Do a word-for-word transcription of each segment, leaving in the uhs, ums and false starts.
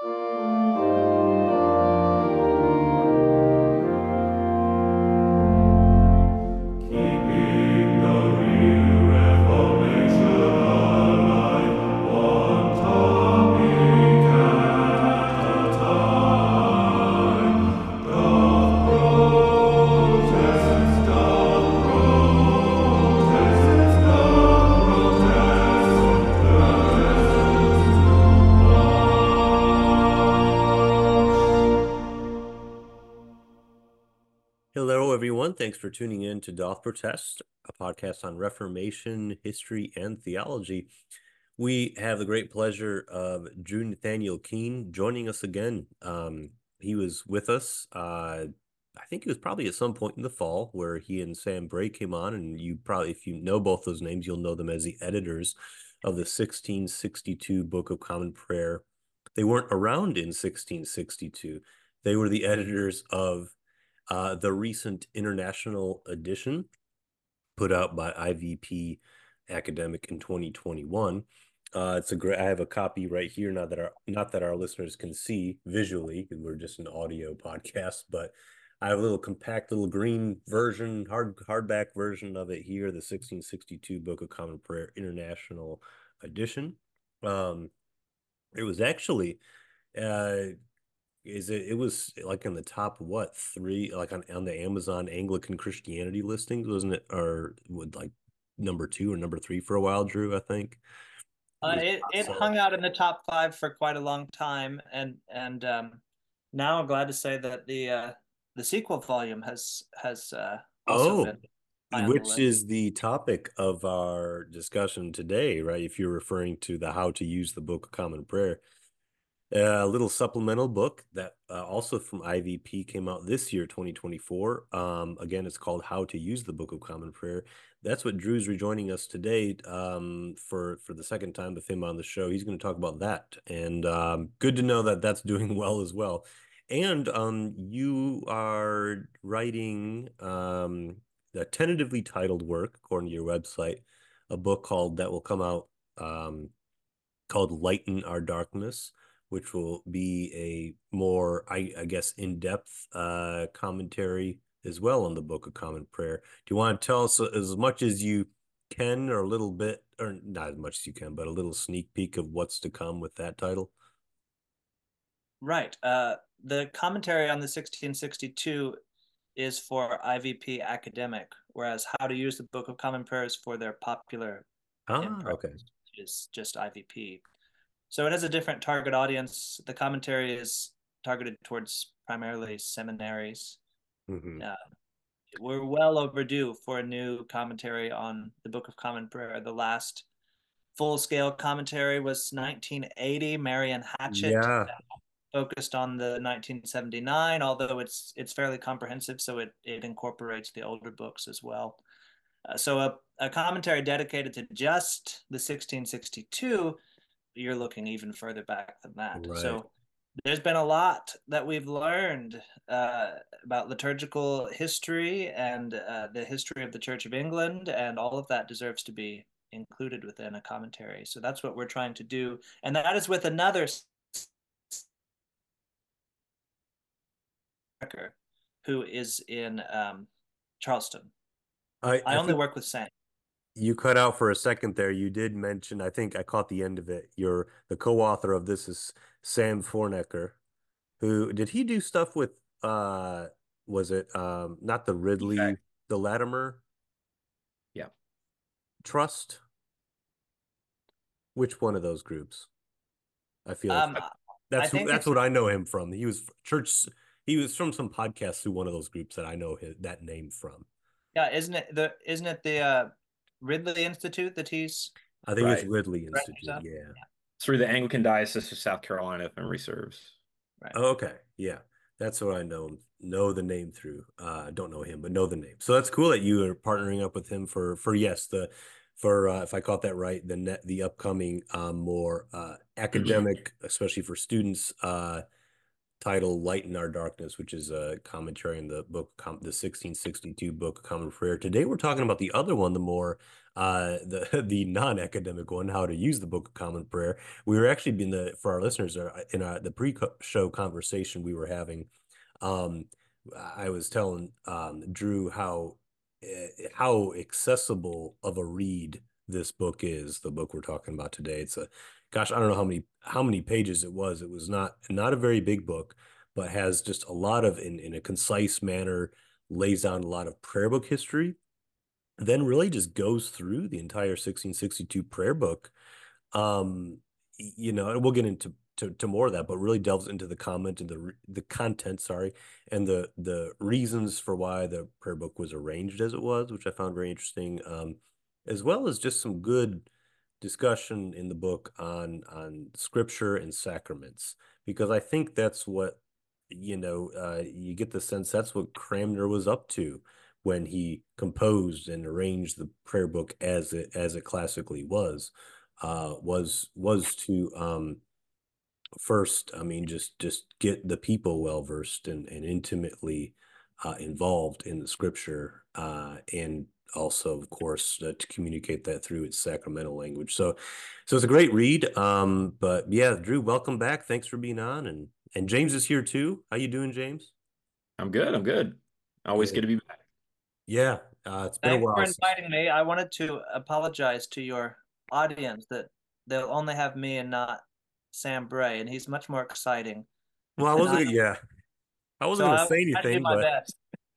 Hello, everyone. Thanks for tuning in to Doth Protest, a podcast on Reformation, history, and theology. We have the great pleasure of Drew Nathaniel Keene joining us again. Um, he was with us, uh, I think it was probably at some point in the fall where he and Sam Bray came on, and you probably, if you know both those names, you'll know them as the editors of the sixteen sixty-two Book of Common Prayer. They weren't around in sixteen sixty-two. They were the editors of uh, the recent international edition put out by I V P Academic in twenty twenty-one. Uh, it's a great. I have a copy right here. Not that our not that our listeners can see visually, because we're just an audio podcast, but I have a little compact, little green version, hard hardback version of it here. The sixteen sixty-two Book of Common Prayer International Edition. Um, it was actually uh is it it was like in the top what three like on, on the Amazon Anglican Christianity listings, wasn't it? Or would like number two or number three for a while, Drew, I think. It Uh, was it top it seller. hung out in the top five for quite a long time, and and um, now I'm glad to say that the uh, the sequel volume has has uh, also Oh, been high on the which list. is the topic of our discussion today, right? If you're referring to the How to Use the Book of Common Prayer. A little supplemental book that uh, also from I V P came out this year, twenty twenty-four. Um, again, it's called How to Use the Book of Common Prayer. That's what Drew's rejoining us today um, for for the second time with him on the show. He's going to talk about that, and um, good to know that that's doing well as well. And um, you are writing um, a tentatively titled work, according to your website, a book called that will come out um, called Lighten Our Darkness, which will be a more, I, I guess, in-depth uh, commentary as well on the Book of Common Prayer. Do you want to tell us as much as you can, or a little bit, or not as much as you can, but a little sneak peek of what's to come with that title? Right. Uh, the commentary on the sixteen sixty-two is for I V P Academic, whereas How to Use the Book of Common Prayer is for their popular in Ah, practice, okay. is just I V P. So it has a different target audience. The commentary is targeted towards primarily seminaries. Mm-hmm. Uh, we're well overdue for a new commentary on the Book of Common Prayer. The last full-scale commentary was nineteen eighty. Marian Hatchett Yeah, focused on the nineteen seventy-nine, although it's it's fairly comprehensive, so it, it incorporates the older books as well. Uh, so a, a commentary dedicated to just the sixteen sixty-two, you're looking even further back than that. right. So there's been a lot that we've learned uh, about liturgical history and uh, the history of the Church of England, and all of that deserves to be included within a commentary. So that's what we're trying to do, and that is with another who is in um, Charleston. I, I I only think work with Sam. you cut out for a second there. You did mention, I think I caught the end of it. You're the co-author of this is Sam Fornecker. Who did he do stuff with? Uh, was it um not the Okay. Ridley, the Latimer Yeah. Trust? Which one of those groups? I feel like Um, I that's who think that's it's what I know him from. He was church. He was from some podcast through one of those groups that I know his, that name from. yeah, isn't it the isn't it the uh, Ridley Institute that he's I think it's Right. Ridley directors Institute. of? Yeah. Through the Anglican Diocese of South Carolina, if memory serves. Right. Oh, okay. Yeah. That's what I know know the name through. Uh, don't know him, but know the name. So that's cool that you are partnering up with him for for yes, the for uh, if I caught that right, the net the upcoming um, more uh, academic, especially for students, uh, title Lighten Our Darkness, which is a commentary on the book, the sixteen sixty-two Book of Common Prayer. Today we're talking about the other one, the more uh the the non-academic one, how to use the Book of Common Prayer. We were actually in the for our listeners in our, the pre-show conversation we were having. Um, I was telling um, Drew how how accessible of a read this book is, the book we're talking about today. It's a, gosh, I don't know how many how many pages it was. It was not not a very big book, but has just a lot of, in, in a concise manner, lays down a lot of prayer book history, then really just goes through the entire sixteen sixty-two prayer book. Um, you know, and we'll get into to, to more of that, but really delves into the comment and the the content, sorry, and the the reasons for why the prayer book was arranged as it was, which I found very interesting, um, as well as just some good discussion in the book on on scripture and sacraments, because I think that's what, you know, uh, you get the sense that's what Cranmer was up to when he composed and arranged the prayer book as it as it classically was, uh, was was to um, first, I mean, just just get the people well versed and, and intimately uh, involved in the scripture, uh, and also, of course, uh, to communicate that through its sacramental language. So, so it's a great read. Um, but yeah, Drew, welcome back. Thanks for being on, and and James is here too. How you doing, James? I'm good. I'm good. Always Good. good to be back. Yeah, uh, it's been a Thanks for while since. inviting me. I wanted to apologize to your audience that they'll only have me and not Sam Bray, and he's much more exciting Well, I than I wasn't. am. Yeah, I So wasn't gonna I will say try to do anything, my but best.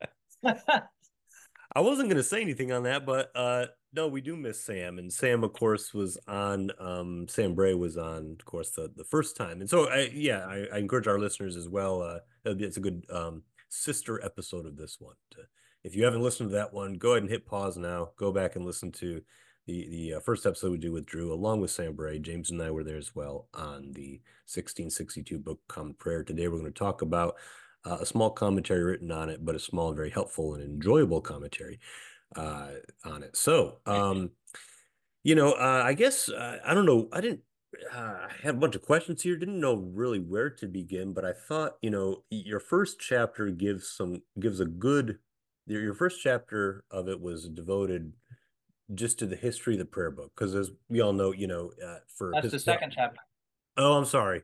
I wasn't gonna say anything on that, but uh no, we do miss Sam. And Sam, of course, was on um Sam Bray was on, of course, the the first time. And so I yeah, I, I encourage our listeners as well. Uh it's a good um sister episode of this one. To, if you haven't listened to that one, go ahead and hit pause now. Go back and listen to the the uh, first episode we did with Drew, along with Sam Bray. James and I were there as well on the sixteen sixty-two Book of Common Prayer. Today we're going to talk about uh, a small commentary written on it, but a small and very helpful and enjoyable commentary uh, on it. So, um, you know, uh, I guess uh, I don't know. I didn't. Uh, I have a bunch of questions here. Didn't know really where to begin, but I thought, you know, your first chapter gives some gives a good. Your, your first chapter of it was devoted just to the history of the prayer book, because as we all know, you know, uh, for That's the Episcopal. second chapter. Oh, I'm sorry.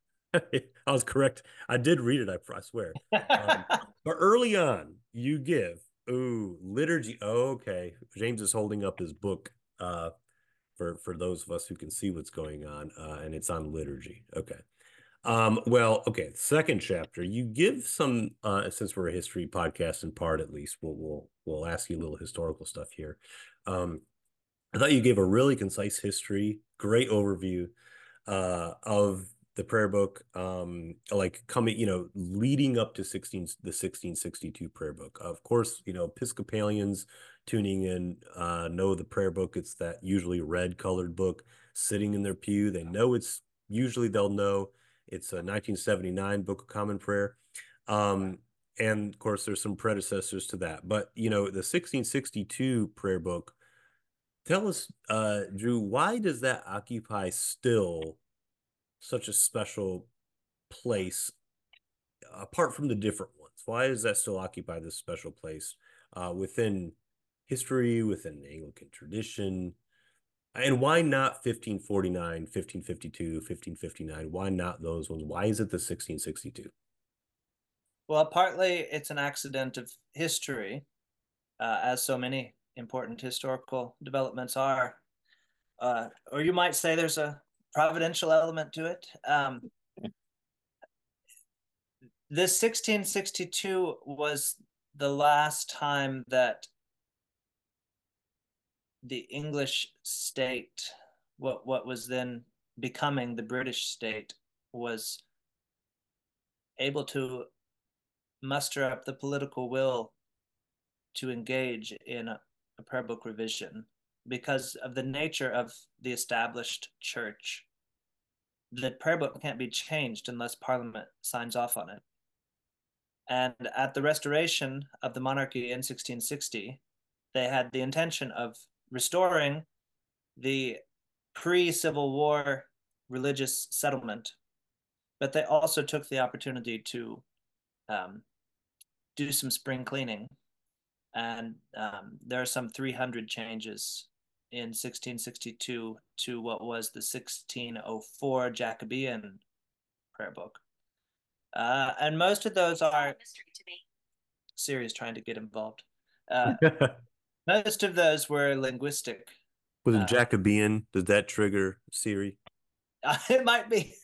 I was correct. I did read it, I, I swear. Um, but early on, you give, ooh, liturgy. Oh, okay. James is holding up his book uh, for, for those of us who can see what's going on, uh, and it's on liturgy. Okay. Um, well, okay. Second chapter, you give some, uh, since we're a history podcast in part, at least, we'll, we'll, we'll ask you a little historical stuff here. Um, I thought you gave a really concise history, great overview uh, of the prayer book, um, like coming, you know, leading up to sixteen the sixteen sixty-two prayer book. Of course, you know, Episcopalians tuning in uh, know the prayer book. It's that usually red colored book sitting in their pew. They know it's usually they'll know it's a nineteen seventy-nine Book of Common Prayer. Um, and of course, there's some predecessors to that. But, you know, the sixteen sixty-two prayer book. Tell us, uh, Drew, why does that occupy still such a special place apart from the different ones? Why does that still occupy this special place uh, within history, within Anglican tradition? And why not fifteen forty-nine, fifteen fifty-two, fifteen fifty-nine? Why not those ones? Why is it the sixteen sixty-two? Well, partly it's an accident of history, uh, as so many important historical developments are. Uh, or you might say there's a providential element to it. Um, this sixteen sixty-two was the last time that the English state, what what was then becoming the British state, was able to muster up the political will to engage in a, a prayer book revision because of the nature of the established church. The prayer book can't be changed unless Parliament signs off on it. And at the restoration of the monarchy in sixteen sixty, they had the intention of restoring the pre-Civil War religious settlement, but they also took the opportunity to um, do some spring cleaning. And um, there are some three hundred changes in sixteen sixty-two to what was the sixteen oh four Jacobean prayer book. Uh, and most of those are Siri's trying to get involved. Uh, most of those were linguistic. Was it Uh, Jacobean? Does that trigger Siri? it might be.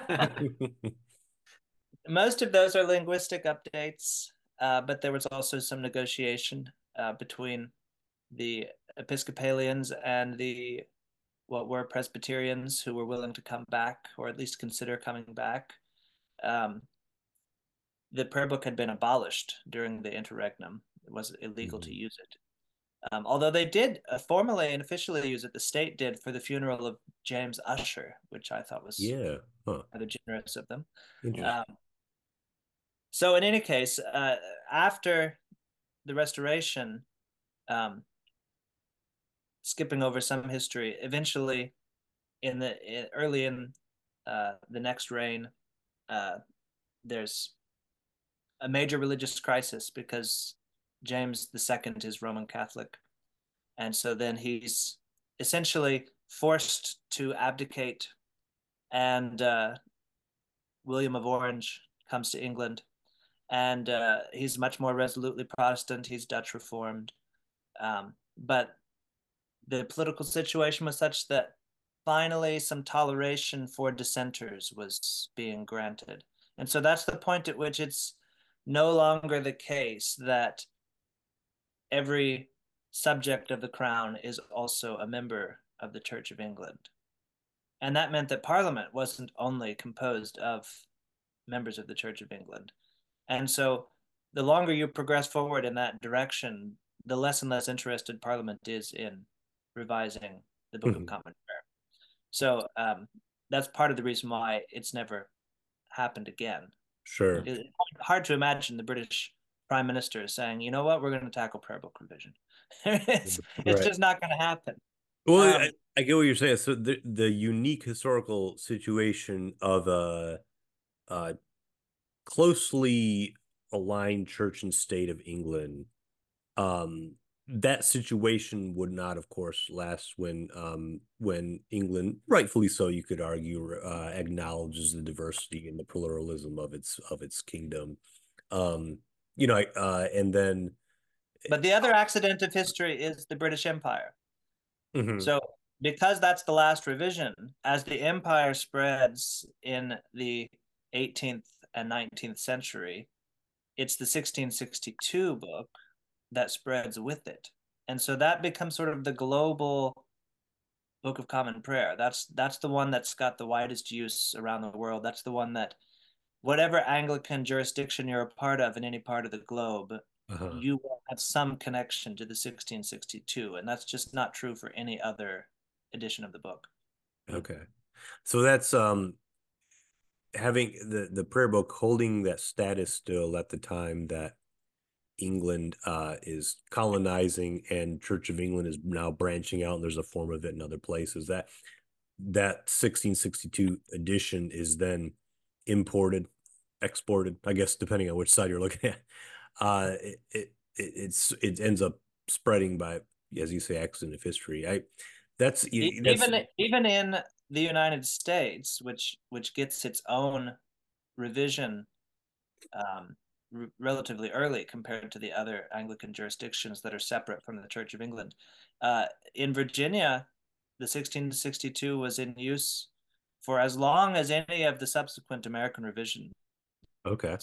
Most of those are linguistic updates, uh, but there was also some negotiation uh, between the Episcopalians and the what were Presbyterians who were willing to come back, or at least consider coming back. Um, the prayer book had been abolished during the interregnum. It was illegal mm-hmm. to use it. Um, although they did uh, formally and officially use it, the state did for the funeral of James Ussher, which I thought was yeah, huh. rather generous of them. Um, so in any case, uh, after the Restoration, um, skipping over some history, eventually in the in, early in uh, the next reign, uh, there's a major religious crisis because James the Second is Roman Catholic. And so then he's essentially forced to abdicate, and uh, William of Orange comes to England, and uh, he's much more resolutely Protestant. He's Dutch Reformed. Um, but the political situation was such that finally some toleration for dissenters was being granted. And so that's the point at which it's no longer the case that every subject of the crown is also a member of the Church of England. And that meant that Parliament wasn't only composed of members of the Church of England. And so the longer you progress forward in that direction, the less and less interested Parliament is in revising the Book mm-hmm. of Common Prayer. So um, that's part of the reason why it's never happened again. Sure. It's hard to imagine the British Prime Minister saying, you know what, we're going to tackle prayer book revision. it's right. it's just not going to happen. Well, um, I, I get what you're saying. So the the unique historical situation of a, a closely aligned church and state of England, um, that situation would not, of course, last when um, when England, rightfully so, you could argue, uh, acknowledges the diversity and the pluralism of its of its kingdom. Um, you know, uh, and then. But the other accident of history is the British Empire. Mm-hmm. So because that's the last revision, as the empire spreads in the eighteenth and nineteenth century, it's the sixteen sixty-two book that spreads with it. And so that becomes sort of the global Book of Common Prayer. That's that's the one that's got the widest use around the world. That's the one that whatever Anglican jurisdiction you're a part of in any part of the globe, uh-huh. you will have some connection to the sixteen sixty-two. And that's just not true for any other edition of the book. Okay. So that's um having the, the prayer book holding that status still at the time that England uh, is colonizing and Church of England is now branching out, and there's a form of it in other places. That that sixteen sixty-two edition is then imported, exported, I guess, depending on which side you're looking at. Uh, it, it it's it ends up spreading by, as you say, accident of history. I that's, that's even even in the United States, which which gets its own revision um, r- relatively early compared to the other Anglican jurisdictions that are separate from the Church of England. Uh, in Virginia, the sixteen sixty-two was in use for as long as any of the subsequent American revision. Okay.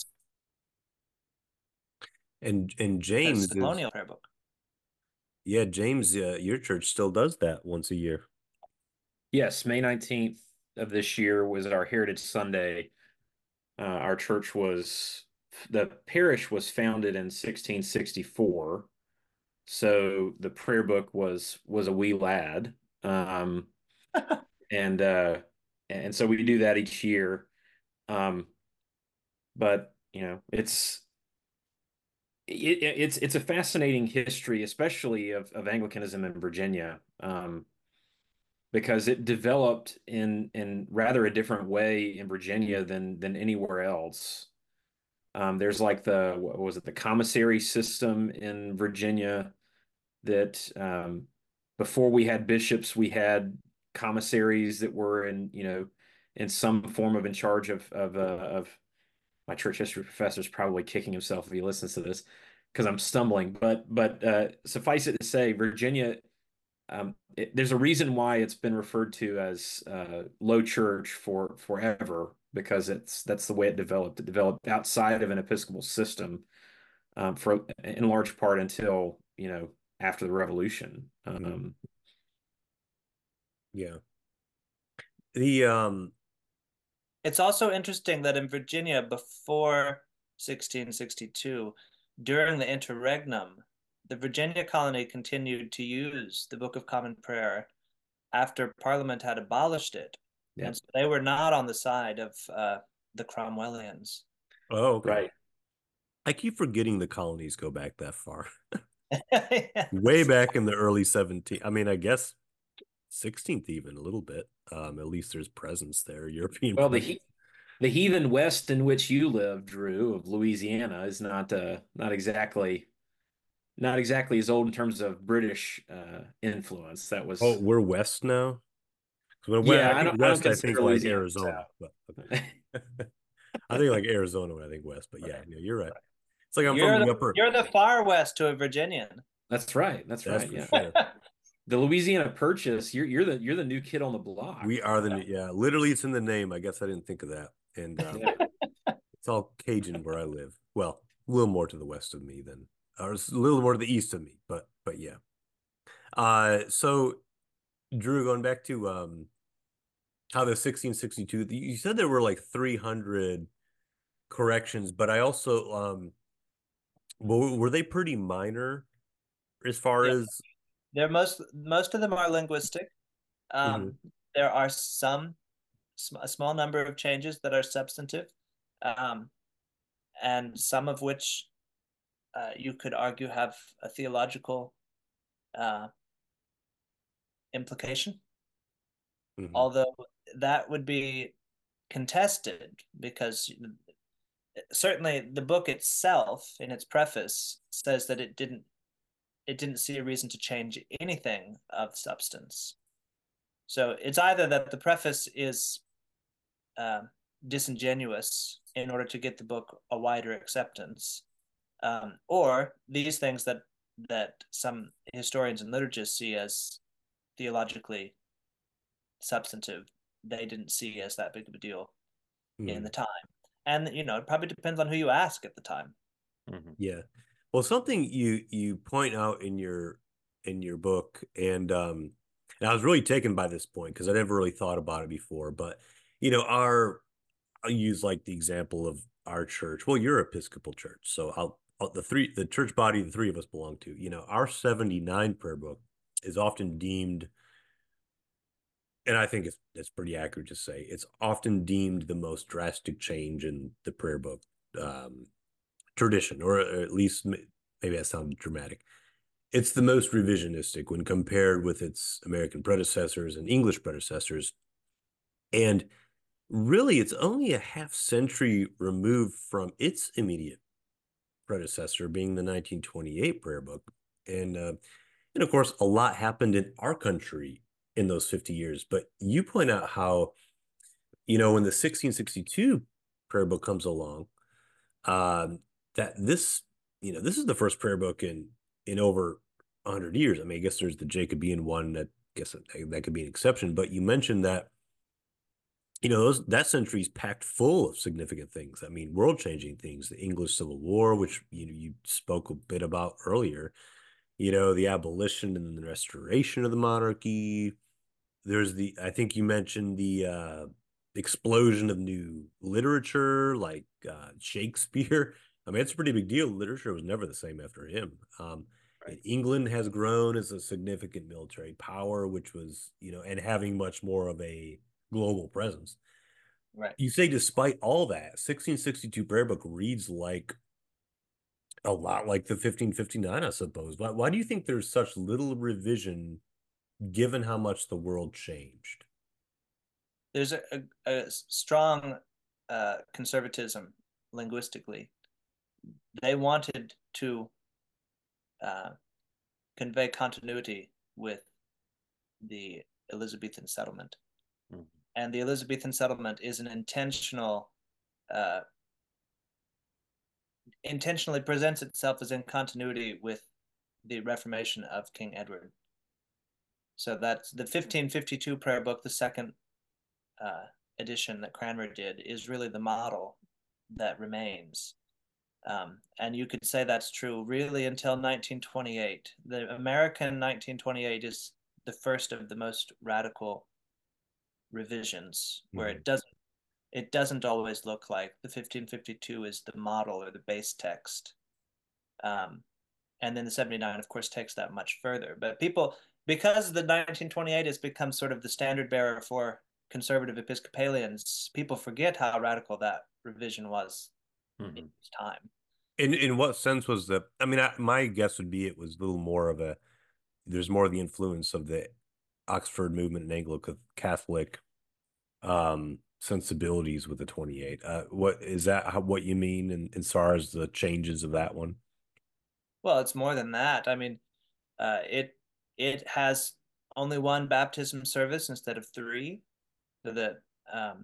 And and James, the colonial is, prayer book. Yeah, James, uh, your church still does that once a year. Yes, May nineteenth of this year was our Heritage Sunday. Uh, our church was, the parish was founded in sixteen sixty-four. So the prayer book was was a wee lad. Um, and uh, and so we do that each year. Um, but, you know, it's it, it's it's a fascinating history, especially of, of Anglicanism in Virginia. Um, because it developed in in rather a different way in Virginia than than anywhere else. Um, there's like the what was it, the commissary system in Virginia that um, before we had bishops, we had commissaries that were in, you know, in some form of in charge of of uh, of my church history professor is probably kicking himself if he listens to this because I'm stumbling. But but uh, suffice it to say, Virginia, um, it, there's a reason why it's been referred to as uh, low church for forever because it's that's the way it developed. It developed outside of an Episcopal system um, for in large part until you know after the Revolution. Um, Yeah. The um It's also interesting that in Virginia before sixteen sixty-two, during the interregnum, the Virginia colony continued to use the Book of Common Prayer after Parliament had abolished it. yeah, And so they were not on the side of uh, the Cromwellians. oh, okay. right. I keep forgetting the colonies go back that far. Yes. Way back in the early seventeenth. I mean, I guess sixteenth even a little bit. Um, at least there's presence there, European Well, the presence. he the heathen West in which you live, Drew, of Louisiana, is not uh not exactly not exactly as old in terms of British uh influence. That Oh, was we're west now. When, when I yeah, I think don't I don't west, I think consider like Louisiana Arizona. But South. I think like Arizona when I think west. But yeah, Right. no, you're right. It's like I'm from You're the the upper. you're the far west to a Virginian. That's right. That's That's right. for Yeah. sure. The Louisiana Purchase, you're you're the you're the new kid on the block. We are the new, yeah. Literally, it's in the name. I guess I didn't think of that. And um, Yeah. it's all Cajun where I live. Well, a little more to the west of me than, or a little more to the east of me. But but yeah. Uh, so Drew, going back to um how the sixteen sixty-two, you said there were like three hundred corrections, but I also um, well, were they pretty minor as far Yeah, as? they're most most of them are linguistic. Mhm. Um, there are some a small number of changes that are substantive, um, and some of which uh, you could argue have a theological uh, implication. Mhm. Although that would be contested because certainly the book itself, in its preface, says that it didn't it didn't see a reason to change anything of substance. So it's either that the preface is uh, disingenuous in order to get the book a wider acceptance, um, or these things that that some historians and liturgists see as theologically substantive, they didn't see as that big of a deal in the Mhm. time. And you know, it probably depends on who you ask at the time. Mhm. Yeah. Well, something you you point out in your in your book, and um, and I was really taken by this point because I never really thought about it before. But you know, our I'll use like the example of our church. Well, you're Episcopal church, so I'll, I'll the three the church body the three of us belong to. You know, our seventy-nine prayer book is often deemed, and I think it's it's pretty accurate to say it's often deemed the most drastic change in the prayer book um, tradition, or, or at least maybe that sounded dramatic. It's the most revisionistic when compared with its American predecessors and English predecessors, and really, it's only a half century removed from its immediate predecessor, being the nineteen twenty-eight prayer book. And uh, and of course, a lot happened in our country in those fifty years. But you point out how, you know, when the sixteen sixty-two prayer book comes along, um, that this, you know, this is the first prayer book in in over one hundred years. I mean, I guess there's the Jacobean one that I guess that, that could be an exception. But you mentioned that, you know, those that century's packed full of significant things. I mean, world-changing things. The English Civil War, which you know you spoke a bit about earlier. You know, the abolition and the restoration of the monarchy. There's the I think you mentioned the uh, explosion of new literature, like uh, Shakespeare. I mean, it's a pretty big deal. Literature was never the same after him. Um, Right. England has grown as a significant military power, which was, you know, and having much more of a global presence. Right. You say, despite all that, sixteen sixty-two Prayer Book reads like a lot like the fifteen fifty-nine, I suppose. Why, why do you think there's such little revision given how much the world changed? There's a, a, a strong uh, conservatism linguistically. They wanted to uh, convey continuity with the Elizabethan settlement. Mm-hmm. And the Elizabethan settlement is an intentional, uh, intentionally presents itself as in continuity with the Reformation of King Edward. So that's the fifteen fifty-two prayer book, the second uh, edition that Cranmer did, is really the model that remains. Um, and you could say that's true really until nineteen twenty-eight. The American nineteen twenty-eight is the first of the most radical revisions, where mm-hmm. it doesn't it doesn't always look like the fifteen fifty-two is the model or the base text. Um, and then the seventy-nine, of course, takes that much further. But people, because the nineteen twenty-eight has become sort of the standard bearer for conservative Episcopalians, people forget how radical that revision was mm-hmm. in its time. In in what sense was the? I mean, I, my guess would be it was a little more of a. There's more of the influence of the Oxford movement and Anglo Catholic um, sensibilities with the twenty-eight. Uh, what is that? How, what you mean in, in as far as the changes of that one? Well, it's more than that. I mean, uh, it it has only one baptism service instead of three. So the um,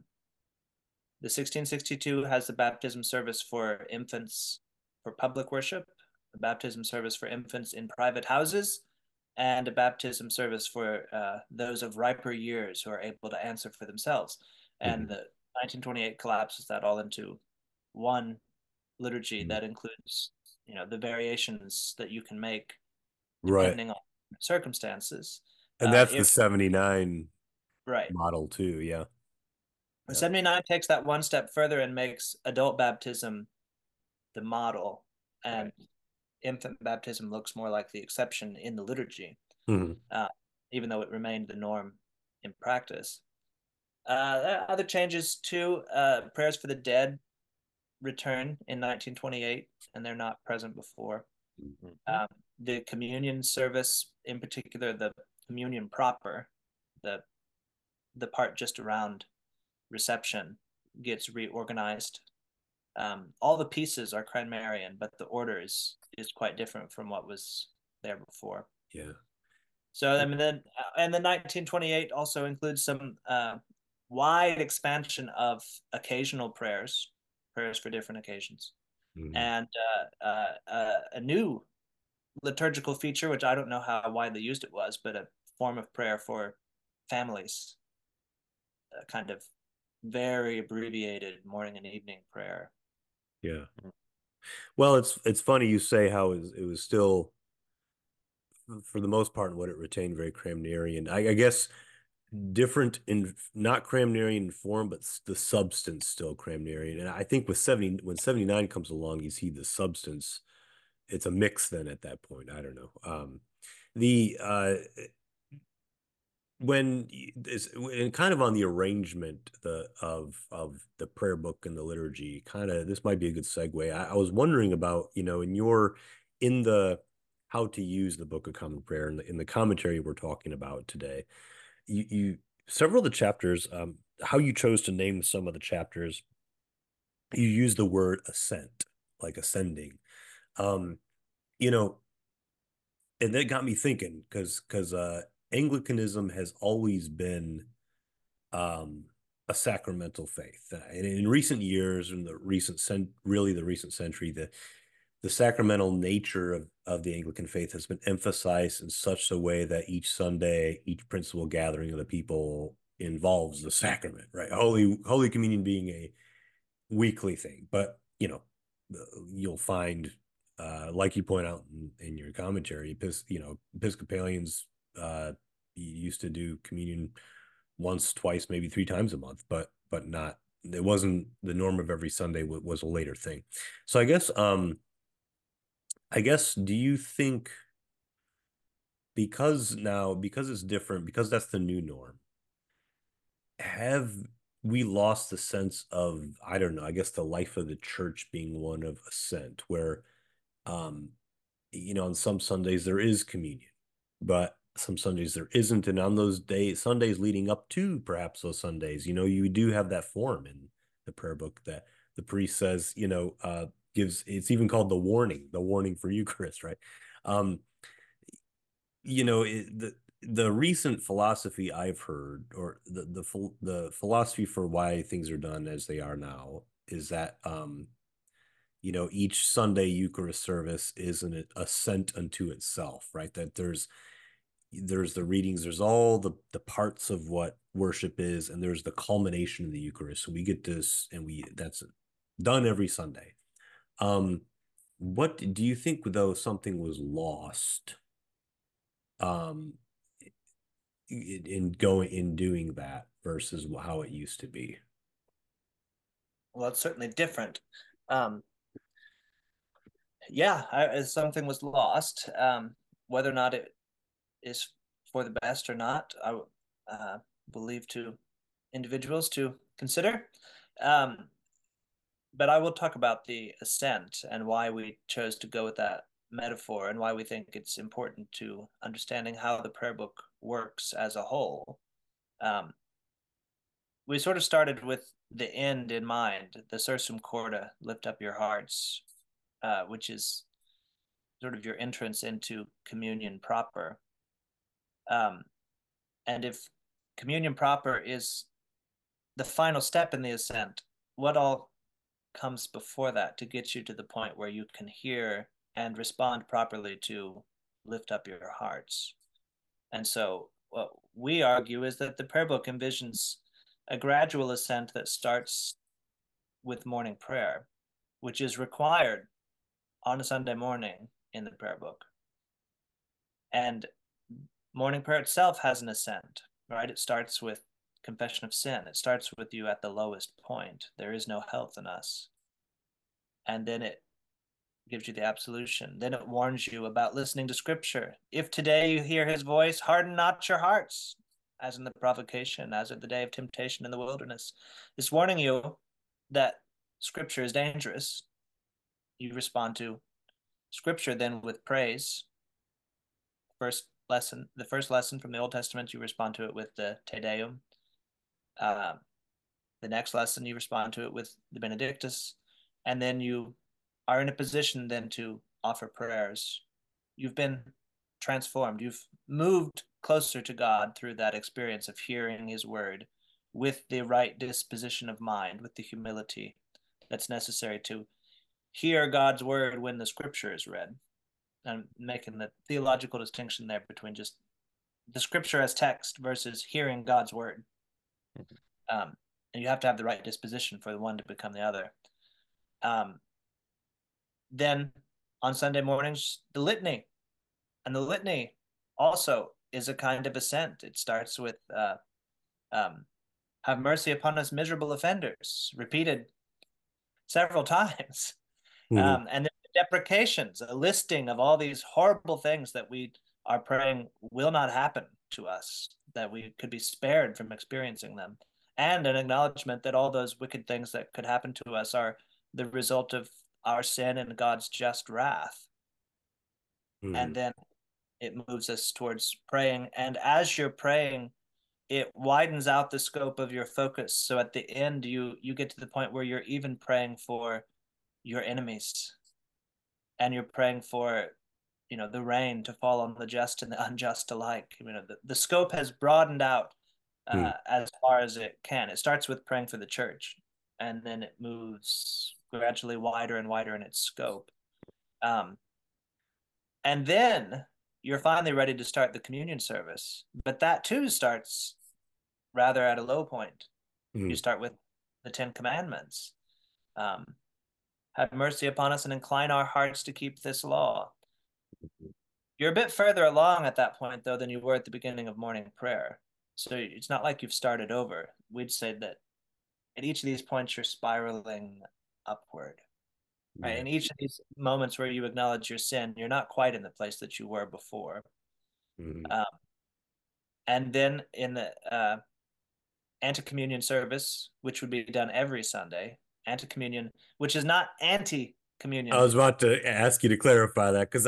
the sixteen sixty-two has the baptism service for infants for public worship, a baptism service for infants in private houses, and a baptism service for uh, those of riper years who are able to answer for themselves. And mm-hmm. the nineteen twenty-eight collapses that all into one liturgy mm-hmm. that includes, you know, the variations that you can make depending right. on circumstances. And that's uh, if, the seventy-nine right. model too, yeah. The yeah. seventy-nine takes that one step further and makes adult baptism the model, and right. infant baptism looks more like the exception in the liturgy, mm-hmm. uh, even though it remained the norm in practice. Uh, there are other changes too. Uh, prayers for the dead return in nineteen twenty-eight, and they're not present before. Mm-hmm. Um, the communion service, in particular, the communion proper, the the part just around reception, gets reorganized. Um, all the pieces are Cranmerian, but the order is is quite different from what was there before. Yeah. So I mean, then and the nineteen twenty-eight also includes some uh, wide expansion of occasional prayers, prayers for different occasions, mm-hmm. and uh, uh, uh, a new liturgical feature, which I don't know how widely used it was, but a form of prayer for families, a kind of very abbreviated morning and evening prayer. Yeah. Well, it's it's funny you say how it was, it was still, for the most part, what it retained very Cranmerian. I, I guess different in not Cranmerian in form, but the substance still Cranmerian. And I think with seventy when seventy-nine comes along, you see the substance. It's a mix then at that point. I don't know. Um, the uh, when is and kind of on the arrangement the of of the prayer book and the liturgy, kind of this might be a good segue. I, I was wondering about, you know, in your in the how to use the Book of Common Prayer in the in the commentary we're talking about today, you you several of the chapters, um, how you chose to name some of the chapters, you use the word ascent, like ascending, um, you know, and that got me thinking because because uh. Anglicanism has always been um, a sacramental faith. And in recent years, in the recent, cent- really the recent century, the the sacramental nature of, of the Anglican faith has been emphasized in such a way that each Sunday, each principal gathering of the people involves the sacrament, right? Holy Holy Communion being a weekly thing. But, you know, you'll find, uh, like you point out in, in your commentary, you know, Episcopalians uh used to do communion once, twice, maybe three times a month, but but not, it wasn't the norm of every Sunday, was a later thing. So I guess um I guess do you think because now because it's different, because that's the new norm, have we lost the sense of, I don't know, I guess the life of the church being one of ascent, where um you know on some Sundays there is communion, but some Sundays there isn't. And on those days, Sundays leading up to perhaps those Sundays, you know, you do have that form in the prayer book that the priest says, you know, uh, gives, it's even called the warning, the warning for Eucharist, right? Um, you know, it, the, the recent philosophy I've heard, or the, the, the philosophy for why things are done as they are now, is that, um, you know, each Sunday Eucharist service is an ascent unto itself, right? That there's, there's the readings, there's all the the parts of what worship is, and there's the culmination of the Eucharist. So we get this, and we that's done every Sunday. Um, what do you think, though, something was lost um in, in going in doing that versus how it used to be? Well, it's certainly different. Um, yeah, I, something was lost. Um, whether or not it is for the best or not, I uh, believe to individuals to consider. Um, but I will talk about the ascent and why we chose to go with that metaphor and why we think it's important to understanding how the prayer book works as a whole. Um, we sort of started with the end in mind, the Sursum Corda, lift up your hearts, uh, which is sort of your entrance into communion proper. Um, and if communion proper is the final step in the ascent, what all comes before that to get you to the point where you can hear and respond properly to lift up your hearts? And so what we argue is that the prayer book envisions a gradual ascent that starts with morning prayer, which is required on a Sunday morning in the prayer book. And morning prayer itself has an ascent, right? It starts with confession of sin. It starts with you at the lowest point. There is no health in us. And then it gives you the absolution. Then it warns you about listening to scripture. If today you hear his voice, harden not your hearts, as in the provocation, as at the day of temptation in the wilderness. It's warning you that scripture is dangerous. You respond to scripture then with praise. First lesson, the first lesson from the Old Testament, you respond to it with the Te Deum. Uh, the next lesson, you respond to it with the Benedictus. And then you are in a position then to offer prayers. You've been transformed. You've moved closer to God through that experience of hearing his word with the right disposition of mind, with the humility that's necessary to hear God's word when the scripture is read. I'm making the theological distinction there between just the scripture as text versus hearing God's word. Mm-hmm. Um, and you have to have the right disposition for the one to become the other. Um, then on Sunday mornings, the litany. And the litany also is a kind of ascent. It starts with uh, um, have mercy upon us miserable offenders, repeated several times. Mm-hmm. Um, and then the deprecations, a listing of all these horrible things that we are praying will not happen to us, that we could be spared from experiencing them. And an acknowledgement that all those wicked things that could happen to us are the result of our sin and God's just wrath. Mm-hmm. And then it moves us towards praying. And as you're praying, it widens out the scope of your focus. So at the end, you you get to the point where you're even praying for your enemies. And you're praying for, you know, the rain to fall on the just and the unjust alike. You know, the, the scope has broadened out uh, mm. as far as it can. It starts with praying for the church, and then it moves gradually wider and wider in its scope. Um, and then you're finally ready to start the communion service. But that too starts rather at a low point. Mm. You start with the Ten Commandments. Um, have mercy upon us and incline our hearts to keep this law. You're a bit further along at that point, though, than you were at the beginning of morning prayer. So it's not like you've started over. We'd say that at each of these points, you're spiraling upward. Right? Yeah. In each of these moments where you acknowledge your sin, you're not quite in the place that you were before. Mm-hmm. Um, and then in the uh, anti-communion service, which would be done every Sunday, anti-communion, which is not anti-communion. I was about to ask you to clarify that, because I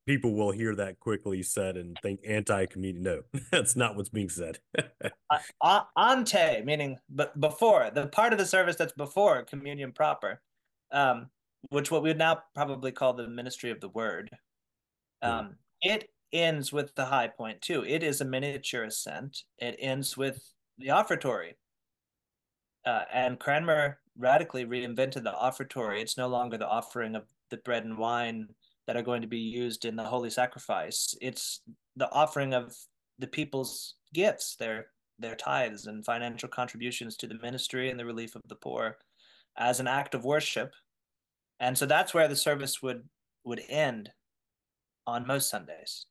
people will hear that quickly said and think anti-communion. No, that's not what's being said. uh, ante, meaning but before the part of the service that's before communion proper, um, which what we would now probably call the ministry of the word. Um, mm. It ends with the high point too. It is a miniature ascent. It ends with the offertory. Uh, and Cranmer radically reinvented the offertory. It's no longer the offering of the bread and wine that are going to be used in the holy sacrifice. It's the offering of the people's gifts, their their tithes and financial contributions to the ministry and the relief of the poor as an act of worship. And so that's where the service would would end on most Sundays.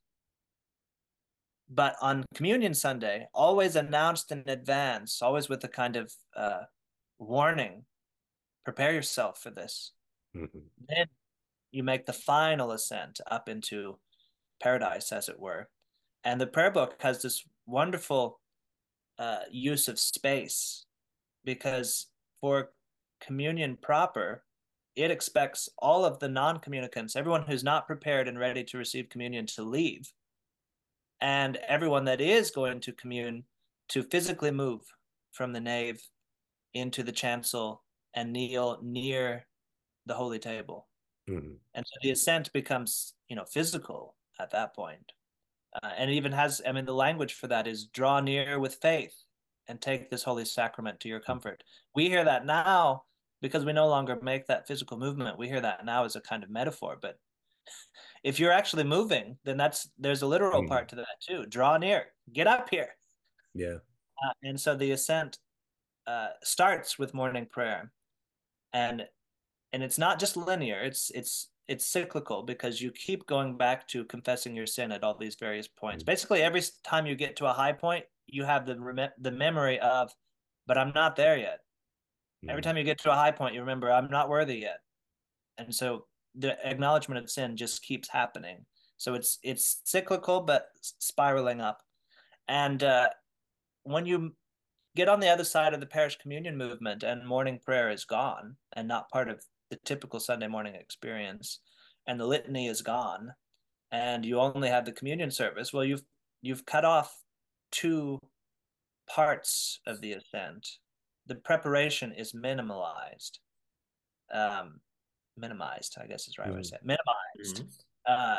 But on Communion Sunday, always announced in advance, always with a kind of uh, warning, prepare yourself for this. Mm-hmm. Then you make the final ascent up into paradise, as it were. And the prayer book has this wonderful uh, use of space, because for communion proper, it expects all of the non-communicants, everyone who's not prepared and ready to receive communion, to leave. And everyone that is going to commune to physically move from the nave into the chancel and kneel near the holy table. Mm-hmm. And so the ascent becomes, you know, physical at that point. Uh, and it even has, I mean, the language for that is draw near with faith and take this holy sacrament to your comfort. We hear that now because we no longer make that physical movement. We hear that now as a kind of metaphor, but if you're actually moving, then that's there's a literal mm. part to that too. Draw near, get up here. Yeah. Uh, and so the ascent uh, starts with morning prayer, and and it's not just linear. It's it's it's cyclical, because you keep going back to confessing your sin at all these various points. Mm. Basically, every time you get to a high point, you have the rem- the memory of, but I'm not there yet. Mm. Every time you get to a high point, you remember, I'm not worthy yet. And so the acknowledgement of sin just keeps happening. So it's it's cyclical, but spiraling up. And uh, when you get on the other side of the parish communion movement and morning prayer is gone and not part of the typical Sunday morning experience, and the litany is gone, and you only have the communion service, well, you've you've cut off two parts of the ascent. The preparation is minimalized. Um, minimized, I guess is the right mm. way to say it. Minimized. Mm. Uh,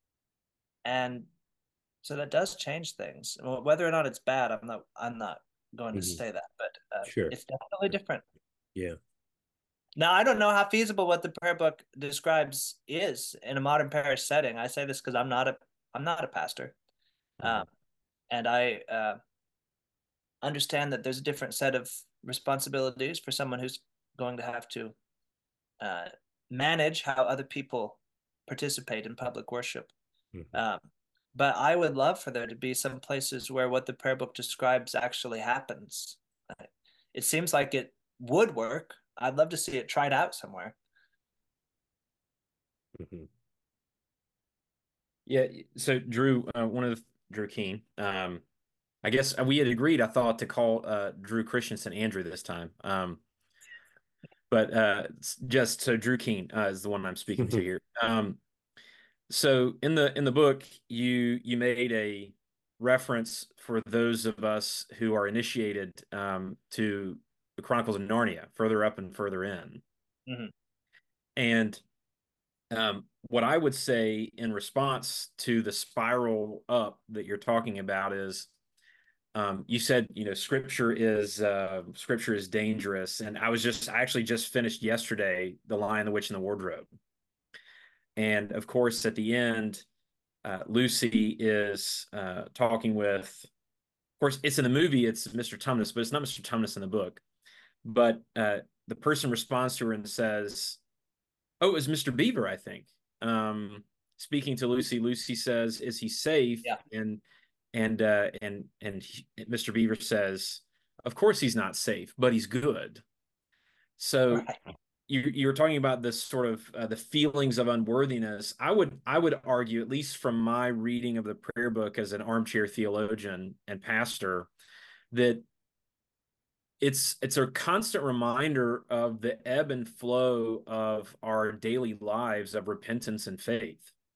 and so that does change things. Well, whether or not it's bad, I'm not I'm not going to mm-hmm. say that, but uh, sure. It's definitely different. Yeah. Now, I don't know how feasible what the prayer book describes is in a modern parish setting. I say this because I'm not a I'm not a pastor. Mm-hmm. Um, and I uh, understand that there's a different set of responsibilities for someone who's going to have to uh, manage how other people participate in public worship. Mm-hmm. Um, but I would love for there to be some places where what the prayer book describes actually happens. It seems like it would work. I'd love to see it tried out somewhere. Mm-hmm. Yeah. So Drew, uh, one of the, Drew Keen, um, I guess we had agreed, I thought, to call uh, Drew Christensen Andrew this time. Um, but uh, just so Drew Keen uh, is the one I'm speaking to here. Um, so in the in the book, you you made a reference for those of us who are initiated um, to the Chronicles of Narnia, further up and further in. Mm-hmm. And um, what I would say in response to the spiral up that you're talking about is, um, you said, you know, scripture is uh, scripture is dangerous. And I was just, I actually just finished yesterday, The Lion, the Witch, and the Wardrobe. And of course, at the end, uh, Lucy is uh, talking with, of course, it's in the movie, it's Mister Tumnus, but it's not Mister Tumnus in the book. But uh, the person responds to her and says, oh, it was Mister Beaver, I think. Um, speaking to Lucy, Lucy says, is he safe? Yeah. And and uh, and and he, Mister Beaver says, of course he's not safe, but he's good. So right. you you were talking about this sort of uh, the feelings of unworthiness. I would I would argue, at least from my reading of the prayer book as an armchair theologian and pastor, that it's it's a constant reminder of the ebb and flow of our daily lives of repentance and faith.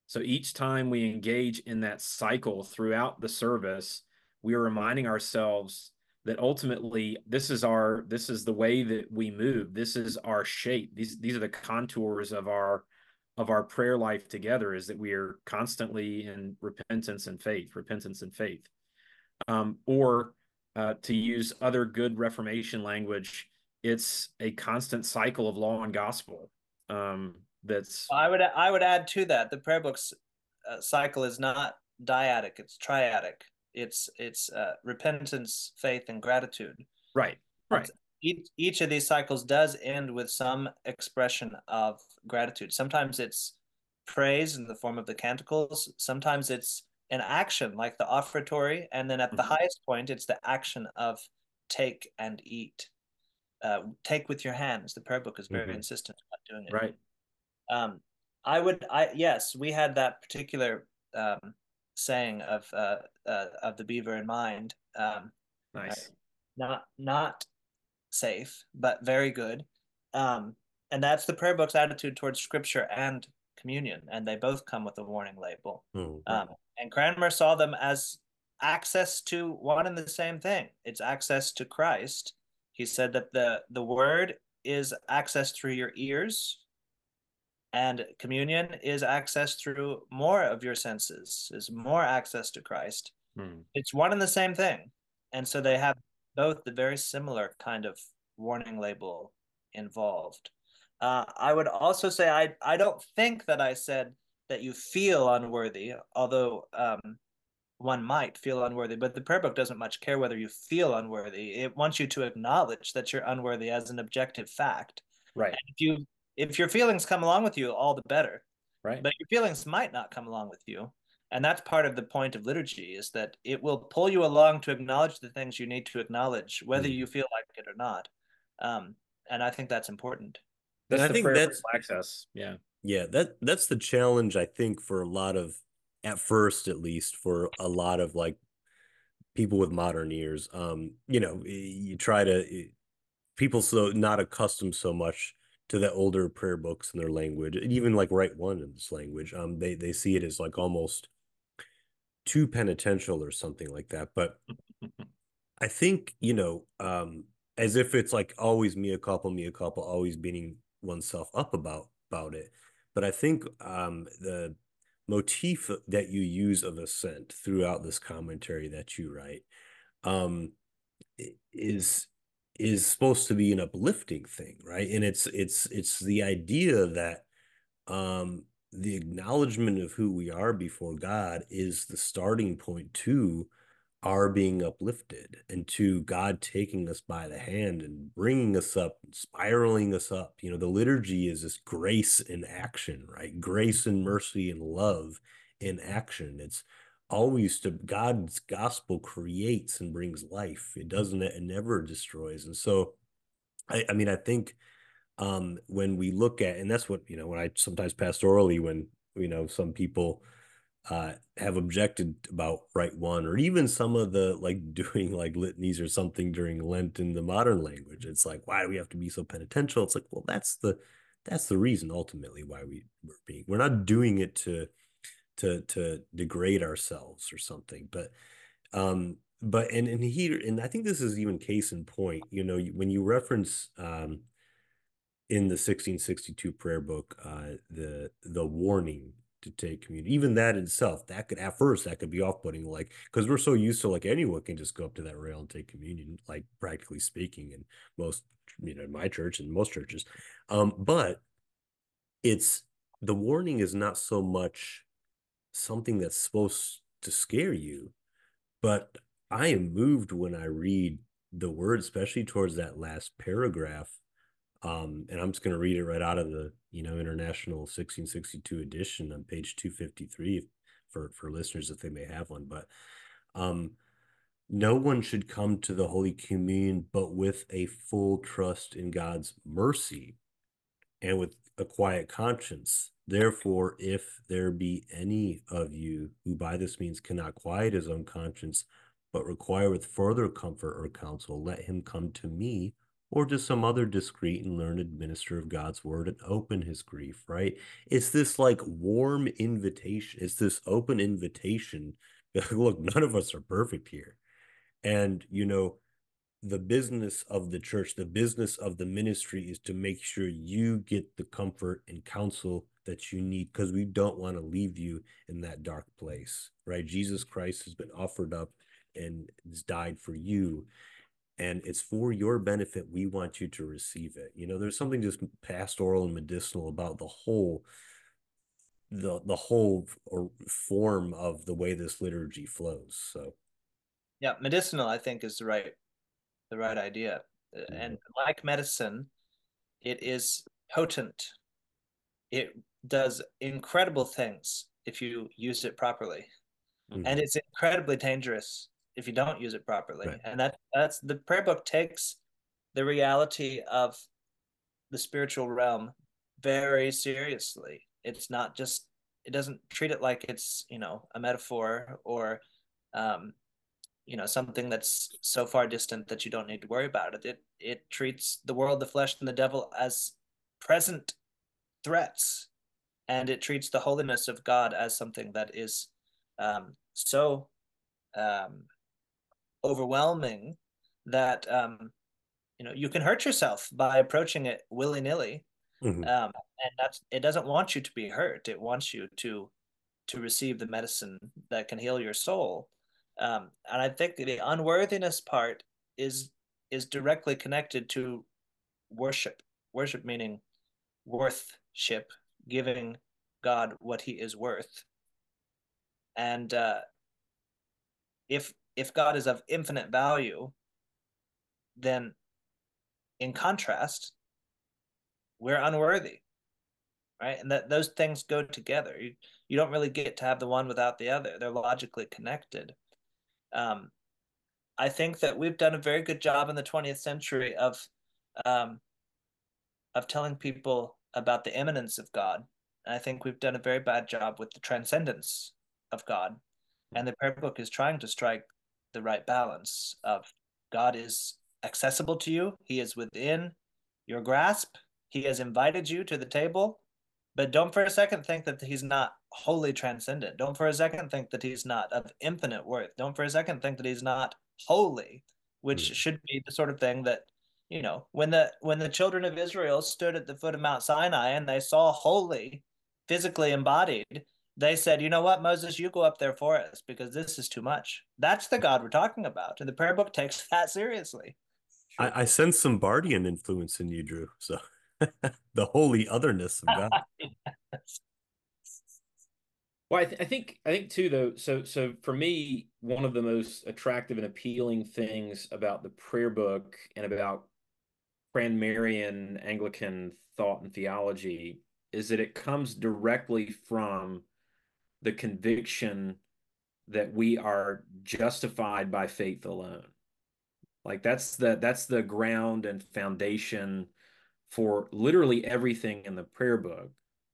So each time we engage in that cycle throughout the service, we are reminding ourselves that ultimately this is our this is the way that we move. This is our shape. These these are the contours of our of our prayer life together, is that we are constantly in repentance and faith, repentance and faith. Um, or uh, to use other good Reformation language, it's a constant cycle of law and gospel. Um, that's I would I would add to that, the prayer books uh, cycle is not dyadic; it's triadic. It's it's uh, repentance, faith, and gratitude. right, right. Each each of these cycles does end with some expression of gratitude. Sometimes it's praise in the form of the canticles. Sometimes it's an action like the offertory, and then at the Mhm. highest point, it's the action of take and eat. Uh, take with your hands. The prayer book is very Mhm. insistent about doing it. Right. Um, I would, I yes, we had that particular um, saying of uh, uh, of the beaver in mind. Um, Nice. not not safe, but very good. Um, and that's the prayer book's attitude towards scripture and communion, and they both come with a warning label. Oh, Um, and Cranmer saw them as access to one and the same thing. It's access to Christ. He said that the the word is access through your ears, and communion is access through more of your senses, is more access to Christ. Hmm. It's one and the same thing. And so they have both the very similar kind of warning label involved. Uh, I would also say I, I don't think that I said that you feel unworthy, although um, one might feel unworthy, but the prayer book doesn't much care whether you feel unworthy. It wants you to acknowledge that you're unworthy as an objective fact. Right. And if you if your feelings come along with you, all the better. Right. But your feelings might not come along with you. And that's part of the point of liturgy, is that it will pull you along to acknowledge the things you need to acknowledge, whether mm. you feel like it or not. Um, and I think that's important. That's And I the think prayer that's for access. Yeah. yeah, that that's the challenge, I think, for a lot of, at first at least, for a lot of like people with modern ears. Um, you know, you try to people so not accustomed so much to the older prayer books in their language, and even like Rite One in this language. Um, they they see it as like almost too penitential or something like that. But I think, you know, um, as if it's like always mea culpa, mea culpa, always beating oneself up about about it. But I think um, the motif that you use of assent throughout this commentary that you write um, is is supposed to be an uplifting thing, right? And it's it's it's the idea that um, the acknowledgement of who we are before God is the starting point to our being uplifted, and to God taking us by the hand and bringing us up, spiraling us up. You know, the liturgy is this grace in action, right? Grace and mercy and love in action. It's always to God's gospel creates and brings life. It doesn't, it never destroys. And so, I, I mean, I think um, when we look at, and that's what, you know, when I sometimes pastorally, when, you know, some people uh, have objected about Rite One, or even some of the like doing like litanies or something during Lent in the modern language. It's like, why do we have to be so penitential? It's like, well, that's the that's the reason ultimately why we we're being we're not doing it to to to degrade ourselves or something, but um but and and here, and I think this is even case in point, you know, when you reference um in the sixteen sixty-two prayer book, uh, the the warning to take communion, even that itself, that could at first that could be off-putting, like because we're so used to like anyone can just go up to that rail and take communion, like practically speaking, in most, you know, in my church and most churches. Um, but it's the warning is not so much something that's supposed to scare you, but I am moved when I read the word, especially towards that last paragraph. Um, and I'm just going to read it right out of the, you know, International sixteen sixty-two edition on page two fifty-three for, for listeners if they may have one. But um, no one should come to the Holy Communion but with a full trust in God's mercy and with a quiet conscience. Therefore, if there be any of you who by this means cannot quiet his own conscience, but require with further comfort or counsel, let him come to me or to some other discreet and learned minister of God's word and open his grief, right? It's this like warm invitation. It's this open invitation. Look, none of us are perfect here. And, you know, the business of the church, the business of the ministry is to make sure you get the comfort and counsel that you need, because we don't want to leave you in that dark place, right? Jesus Christ has been offered up and has died for you, and it's for your benefit. We want you to receive it. You know, there's something just pastoral and medicinal about the whole the the whole or form of the way this liturgy flows. So Yeah, medicinal, I think, is the right the right idea. And like medicine, it is potent. It does incredible things if you use it properly. mm-hmm. And it's incredibly dangerous if you don't use it properly. Right. And that that's the prayer book takes the reality of the spiritual realm very seriously. It's not just, it doesn't treat it like it's, you know, a metaphor or um you know, something that's so far distant that you don't need to worry about it. It it treats the world, the flesh, and the devil as present threats, and it treats the holiness of God as something that is um, so um, overwhelming that um, you know, you can hurt yourself by approaching it willy nilly, Mm-hmm. um, and that's, it doesn't want you to be hurt. It wants you to to receive the medicine that can heal your soul. Um, and I think the unworthiness part is is directly connected to worship. Worship meaning worthship, giving God what He is worth. And uh, if if God is of infinite value, then in contrast, we're unworthy, right? And that those things go together. You you don't really get to have the one without the other. They're logically connected. Um, I think that we've done a very good job in the twentieth century of um, of telling people about the immanence of God. And I think we've done a very bad job with the transcendence of God. And the prayer book is trying to strike the right balance of God is accessible to you. He is within your grasp. He has invited you to the table, but don't for a second think that he's not wholly transcendent. Don't for a second think that he's not of infinite worth. Don't for a second think that he's not holy, which Mm-hmm. should be the sort of thing that, you know, when the when the children of Israel stood at the foot of Mount Sinai and they saw holy physically embodied, they said, you know what, Moses, you go up there for us because this is too much. That's the God we're talking about. And the prayer book takes that seriously. Sure. I, I sense some Bardian influence in you, Drew. So the holy otherness of God. Yes. Well, I, th I think I think too though. So so for me, one of the most attractive and appealing things about the prayer book and about Cranmerian Anglican thought and theology is that it comes directly from the conviction that we are justified by faith alone. Like that's the that's the ground and foundation for literally everything in the prayer book.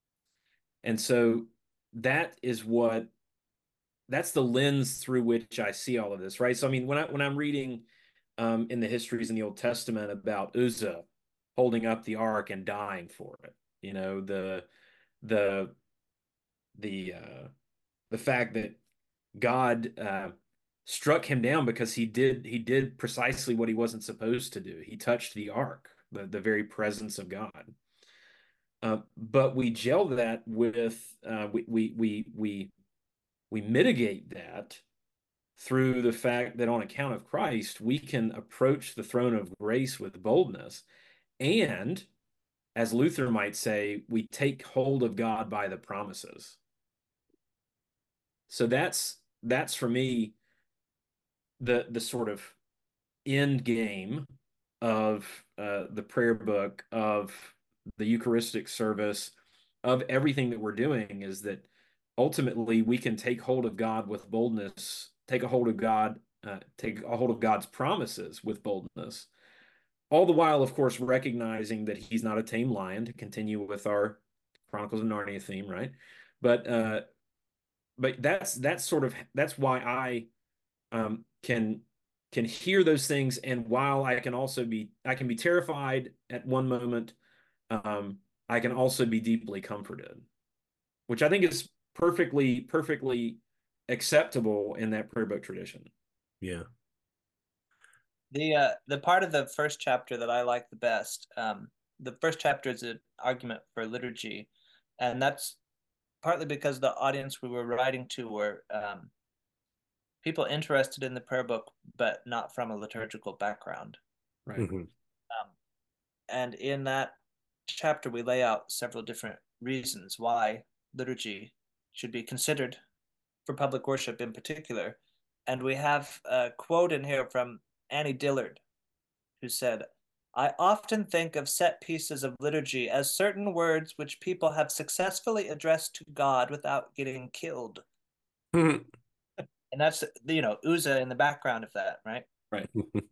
And so that is what that's the lens through which I see all of this, right? So I mean, when I when I'm reading um, in the histories in the Old Testament about Uzzah holding up the ark and dying for it, you know, the the the uh, the fact that God uh, struck him down because he did he did precisely what he wasn't supposed to do. He touched the ark, the the very presence of God. Uh, but we gel that with uh, we we we we we mitigate that through the fact that on account of Christ, we can approach the throne of grace with boldness. And as Luther might say, we take hold of God by the promises. So that's that's for me the the sort of end game of uh, the prayer book, of the Eucharistic service, of everything that we're doing is that ultimately we can take hold of God with boldness, take a hold of God, uh, take a hold of God's promises with boldness. All the while, of course, recognizing that he's not a tame lion, to continue with our Chronicles of Narnia theme, right? But uh, but that's that's sort of that's why I um, can can hear those things, and while I can also be I can be terrified at one moment, um, I can also be deeply comforted, which I think is perfectly perfectly acceptable in that prayer book tradition. Yeah. The uh, the part of the first chapter that I like the best, um, the first chapter is an argument for liturgy, and that's partly because the audience we were writing to were um, people interested in the prayer book, but not from a liturgical background. Right. Mm-hmm. Um, and in that chapter, we lay out several different reasons why liturgy should be considered for public worship in particular. And we have a quote in here from Annie Dillard, who said, I often think of set pieces of liturgy as certain words which people have successfully addressed to God without getting killed. Mm-hmm. And that's, you know, Uzzah in the background of that, right? Right.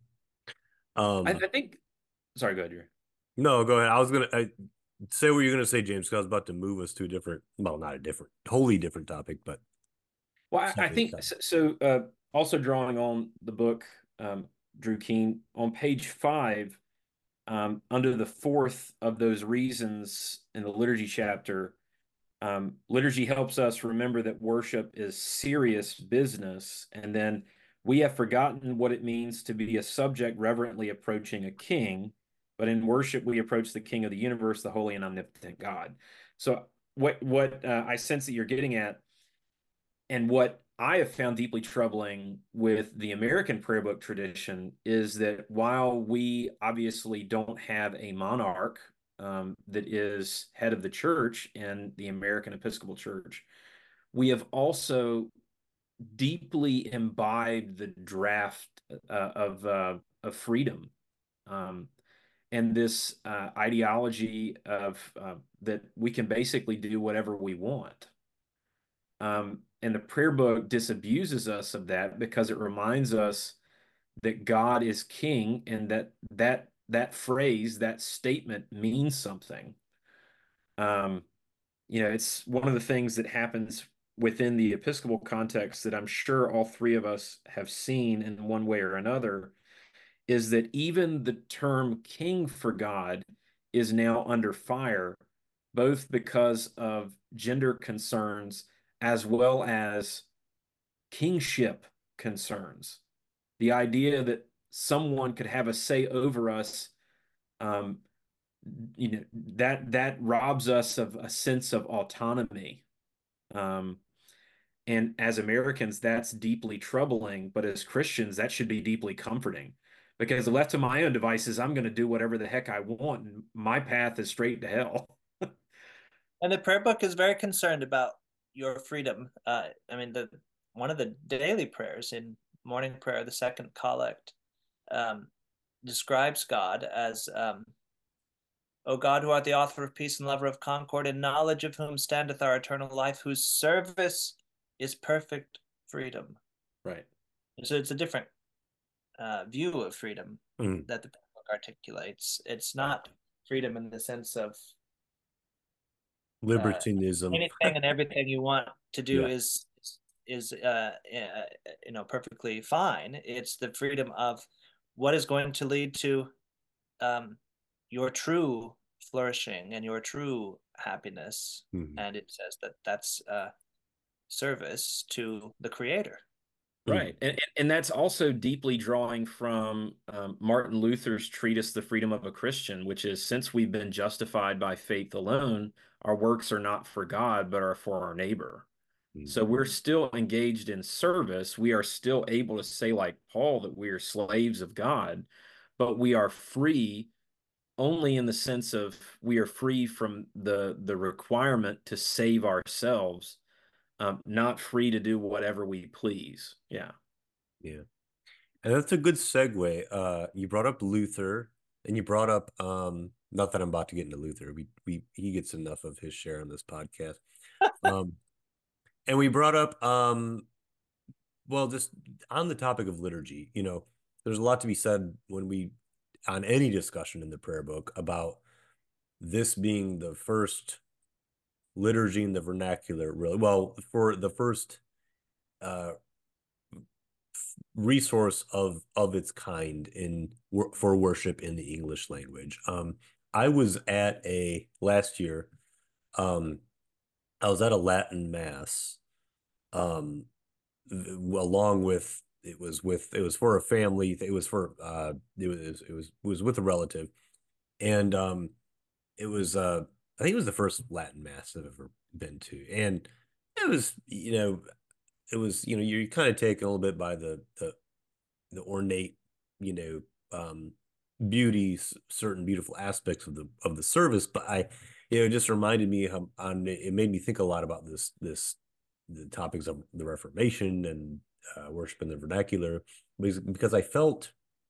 um, I, I think. Sorry, go ahead, Jerry. No, go ahead. I was gonna I, say what you're gonna say, James, because I was about to move us to a different, well, not a different, wholly different topic, but Well, I, I think so. so uh, also drawing on the book, um, Drew Keen, on page five, um, under the fourth of those reasons in the liturgy chapter, um, liturgy helps us remember that worship is serious business, and then we have forgotten what it means to be a subject reverently approaching a king, but in worship we approach the King of the universe, the holy and omnipotent God. So what what uh, I sense that you're getting at, and what I have found deeply troubling with the American prayer book tradition, is that while we obviously don't have a monarch um, that is head of the church in the American Episcopal Church, we have also deeply imbibed the draft uh, of uh, of freedom, um, and this uh, ideology of uh, that we can basically do whatever we want. Um, and the prayer book disabuses us of that because it reminds us that God is king, and that that that phrase, that statement means something. Um, you know, it's one of the things that happens within the Episcopal context that I'm sure all three of us have seen in one way or another, is that even the term king for God is now under fire, both because of gender concerns as well as kingship concerns. The idea that someone could have a say over us, um, you know, that that robs us of a sense of autonomy. Um, and as Americans, that's deeply troubling. But as Christians, that should be deeply comforting, because left to my own devices, I'm going to do whatever the heck I want, and my path is straight to hell. And the prayer book is very concerned about your freedom. Uh, I mean, the one of the daily prayers in morning prayer, the second collect, um, describes God as, um, O God, who art the author of peace and lover of concord, in knowledge of whom standeth our eternal life, whose service is perfect freedom. Right. So it's a different uh, view of freedom mm. that the book articulates. It's not freedom in the sense of uh, libertinism. anything and everything you want to do Yeah. is is uh, uh, you know perfectly fine. It's the freedom of what is going to lead to um, your true flourishing and your true happiness. Mm-hmm. And it says that that's uh, service to the Creator. Right. And, and that's also deeply drawing from um, Martin Luther's treatise, The Freedom of a Christian, which is, since we've been justified by faith alone, our works are not for God, but are for our neighbor. Mm-hmm. So we're still engaged in service. We are still able to say, like Paul, that we are slaves of God, but we are free only in the sense of we are free from the, the requirement to save ourselves. Um, not free to do whatever we please. Yeah. Yeah. And that's a good segue. Uh, you brought up Luther, and you brought up, um, not that I'm about to get into Luther. We we he gets enough of his share on this podcast. Um, and we brought up, um, well, just on the topic of liturgy, you know, there's a lot to be said when we, on any discussion in the prayer book, about this being the first liturgy in the vernacular, really. Well, for the first uh, resource of of its kind in for worship in the English language. Um, I was at a last year. Um, I was at a Latin mass. Um, along with it was with it was for a family. It was for uh, it was it was it was with a relative, and um, it was uh, I think it was the first Latin mass I've ever been to, and it was you know it was you know you're kind of taken a little bit by the the the ornate, you know, um, beauty, certain beautiful aspects of the of the service. But I, you know, it just reminded me how on it made me think a lot about this this the topics of the Reformation and uh, worship in the vernacular, because because I felt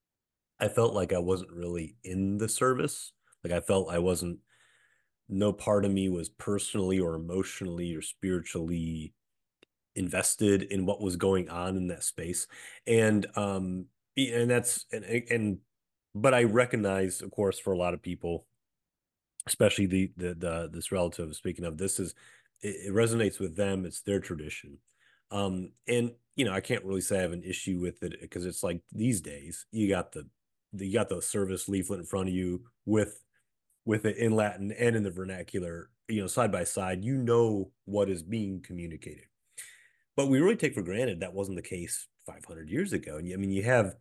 I felt like I wasn't really in the service. Like I felt I wasn't. No part of me was personally or emotionally or spiritually invested in what was going on in that space, and um and that's and and but I recognize, of course, for a lot of people, especially the the, the this relative speaking of, this is it, it resonates with them. It's their tradition. Um and you know I can't really say I have an issue with it, because it's like these days you got the you got the service leaflet in front of you with with it in Latin and in the vernacular, you know, side by side. You know what is being communicated. But we really take for granted that wasn't the case five hundred years ago. And I mean, you have,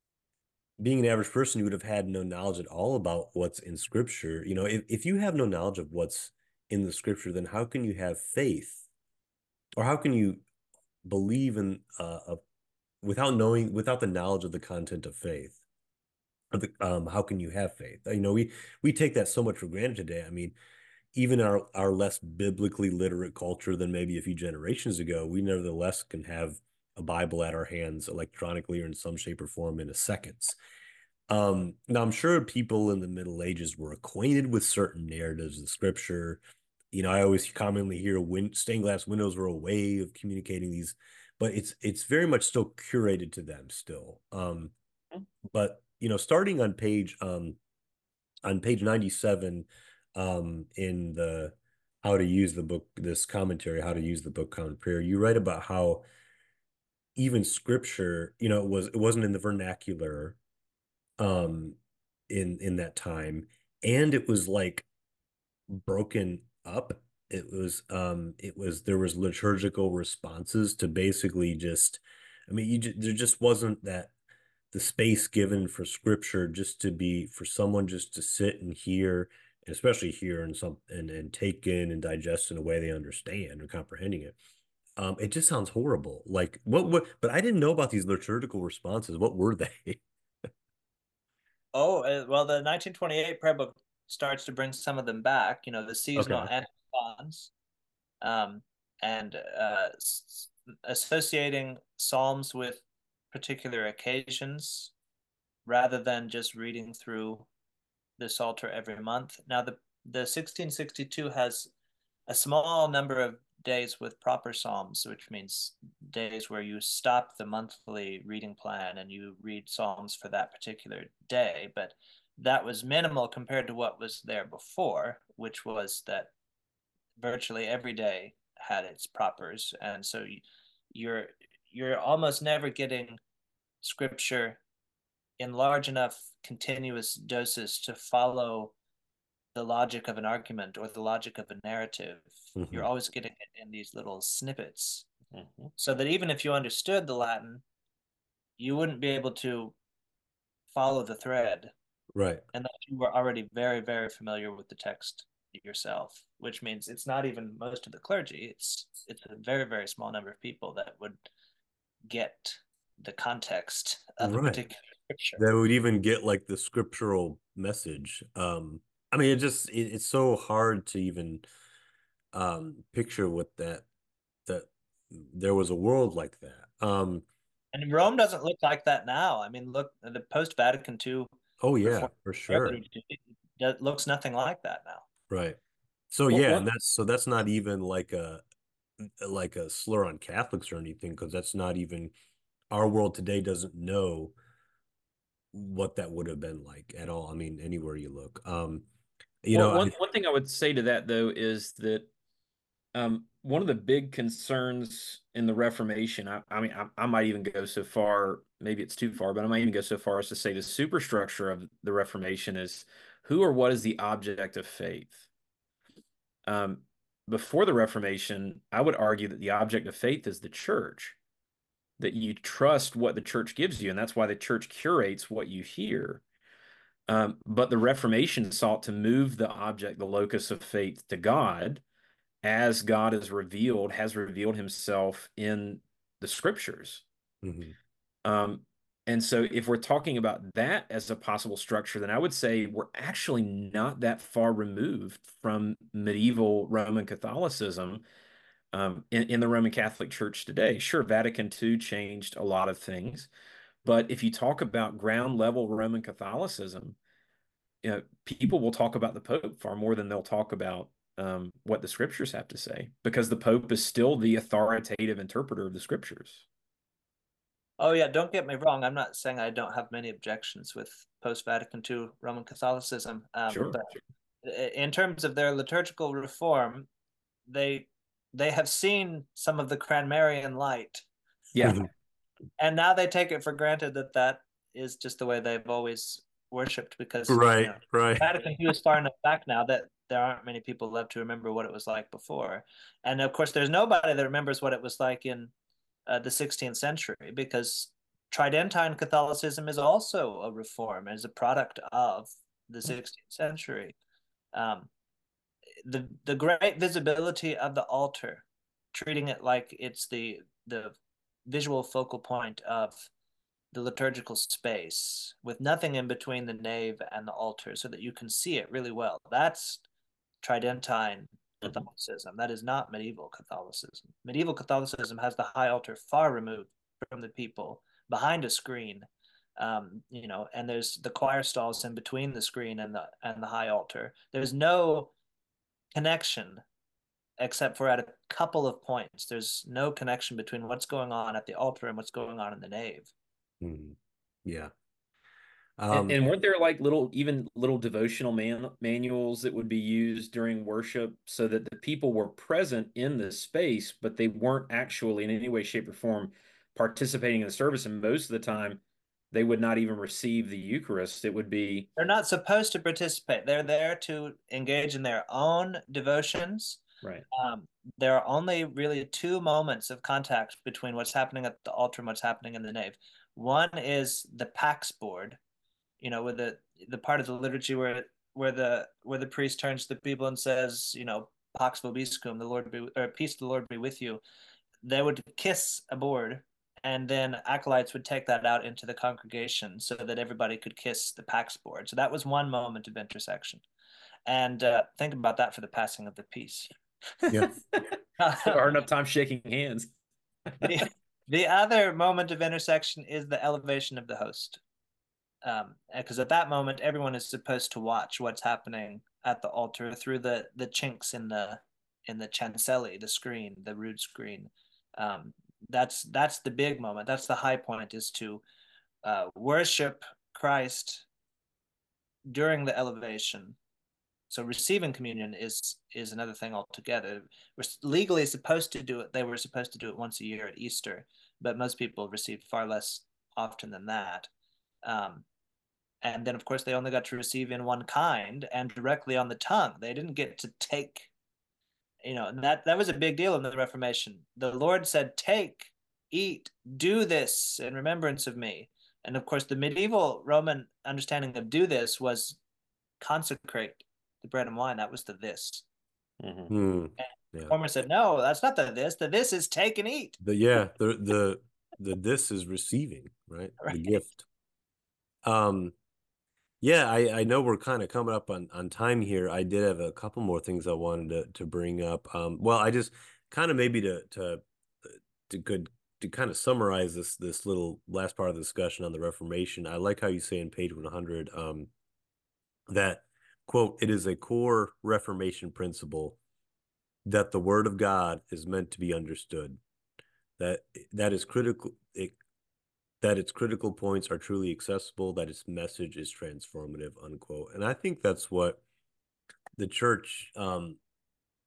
being an average person, you would have had no knowledge at all about what's in scripture. You know, if, if you have no knowledge of what's in the scripture, then how can you have faith? Or how can you believe in uh, a, without knowing, without the knowledge of the content of faith? Or the, um, how can you have faith? You know, we we take that so much for granted today. I mean, even our our less biblically literate culture than maybe a few generations ago, we nevertheless can have a Bible at our hands electronically or in some shape or form in a seconds. Um, now, I'm sure people in the Middle Ages were acquainted with certain narratives in Scripture. You know, I always commonly hear win- stained glass windows were a way of communicating these, but it's it's very much still curated to them still. Um, but you know, starting on page um, on page ninety-seven, um, in the how to use the book, this commentary, how to use the book Common Prayer, you write about how even scripture, you know, it was it wasn't in the vernacular um in in that time, and it was like broken up. It was um it was there was liturgical responses to basically just, I mean, you just, there just wasn't that the space given for scripture just to be for someone just to sit and hear, and especially hear and some and, and take in and digest in a way they understand or comprehending it. Um, it just sounds horrible. Like what what but I didn't know about these liturgical responses. What were they? Oh, uh, well, the nineteen twenty-eight prayer book starts to bring some of them back, you know, the seasonal Okay. antiphons, um, and uh, associating psalms with particular occasions rather than just reading through the Psalter every month. Now, the, the sixteen sixty-two has a small number of days with proper psalms, which means days where you stop the monthly reading plan and you read psalms for that particular day. But that was minimal compared to what was there before, which was that virtually every day had its propers, and so you're you're almost never getting scripture in large enough continuous doses to follow the logic of an argument or the logic of a narrative. Mm-hmm. You're always getting it in these little snippets. Mm-hmm. So that even if you understood the Latin, you wouldn't be able to follow the thread Right. unless you were already very, very familiar with the text yourself, which means it's not even most of the clergy. It's it's a very, very small number of people that would get the context of a Right. particular scripture. That would even get like the scriptural message. Um, I mean, it just it, it's so hard to even um picture what that that there was a world like that. Um, And Rome doesn't look like that now. I mean, look, the post Vatican two oh yeah, reform for prayer sure. liturgy, it looks nothing like that now. Right. So Well, yeah, and one, that's so that's not even like a like a slur on Catholics or anything, because that's not even our world today doesn't know what that would have been like at all. I mean, anywhere you look. Um, you well, know, one I one thing I would say to that though is that Um, one of the big concerns in the Reformation, I, I mean, I, I might even go so far, maybe it's too far, but I might even go so far as to say the superstructure of the Reformation is who or what is the object of faith? Um, Before the Reformation, I would argue that the object of faith is the church, that you trust what the church gives you, and that's why the church curates what you hear. Um, but the Reformation sought to move the object, the locus of faith, to God, as God is revealed, has revealed himself in the scriptures. Mm-hmm. Um, and so if we're talking about that as a possible structure, then I would say we're actually not that far removed from medieval Roman Catholicism um, in, in the Roman Catholic Church today. Sure, Vatican two changed a lot of things, but if you talk about ground level Roman Catholicism, you know, people will talk about the Pope far more than they'll talk about um, what the scriptures have to say, because the Pope is still the authoritative interpreter of the scriptures. Oh yeah, don't get me wrong. I'm not saying I don't have many objections with post-Vatican two Roman Catholicism, um, Sure. but in terms of their liturgical reform, they they have seen some of the Cranmerian light. Yeah. And now they take it for granted that that is just the way they've always worshipped, because Right, you know, right. Vatican two is far enough back now that there aren't many people left to remember what it was like before. And of course, there's nobody that remembers what it was like in uh, the sixteenth century, because Tridentine Catholicism is also a reform, is a product of the sixteenth century. Um, the the great visibility of the altar, treating it like it's the the visual focal point of the liturgical space, with nothing in between the nave and the altar, so that you can see it really well. That's Tridentine Catholicism. That is not medieval Catholicism. Medieval Catholicism has the high altar far removed from the people, behind a screen, um, you know, and there's the choir stalls in between the screen and the and the high altar. There's no connection except for at a couple of points. There's no connection between what's going on at the altar and what's going on in the nave. Mm-hmm. Yeah. And, Um, and weren't there like little, even little devotional man, manuals that would be used during worship so that the people were present in the space, but they weren't actually in any way, shape, or form participating in the service? And most of the time, they would not even receive the Eucharist. It would be They're not supposed to participate. They're there to engage in their own devotions. right. Um, there are only really two moments of contact between what's happening at the altar and what's happening in the nave. One is the Pax board, you know, with the the part of the liturgy where where the where the priest turns to the people and says, you know, Pax vobiscum, the Lord be, or peace the Lord be with you. They would kiss a board, and then acolytes would take that out into the congregation so that everybody could kiss the Pax board. So that was one moment of intersection. And uh, think about that for the passing of the peace. yeah. Hard enough time shaking hands. the, the other moment of intersection is the elevation of the host. Um, because at that moment, everyone is supposed to watch what's happening at the altar through the the chinks in the in the chanceli, the screen, the rood screen. Um, that's that's the big moment. That's the high point, is to uh, worship Christ during the elevation. So receiving communion is is another thing altogether. We're legally supposed to do it. They were supposed to do it once a year at Easter, but most people received far less often than that. Um, and then, of course, they only got to receive in one kind and directly on the tongue. They didn't get to take, you know, and that that was a big deal in the Reformation. The Lord said, "Take, eat, do this in remembrance of me." And of course, the medieval Roman understanding of "do this" was consecrate the bread and wine. That was the this. Mm-hmm. Mm, yeah. Homer said, "No, that's not the this. The this is take and eat." The yeah, the the the this is receiving, right? Right. The gift. Um, yeah, I I know we're kind of coming up on on time here. I did have a couple more things I wanted to to bring up. Um, well, I just kind of maybe to to to good to kind of summarize this this little last part of the discussion on the Reformation. I like how you say in page one hundred, um, that quote, it is a core Reformation principle that the Word of God is meant to be understood. That that is critical. It, that its critical points are truly accessible. That its message is transformative. Unquote. And I think that's what the church um,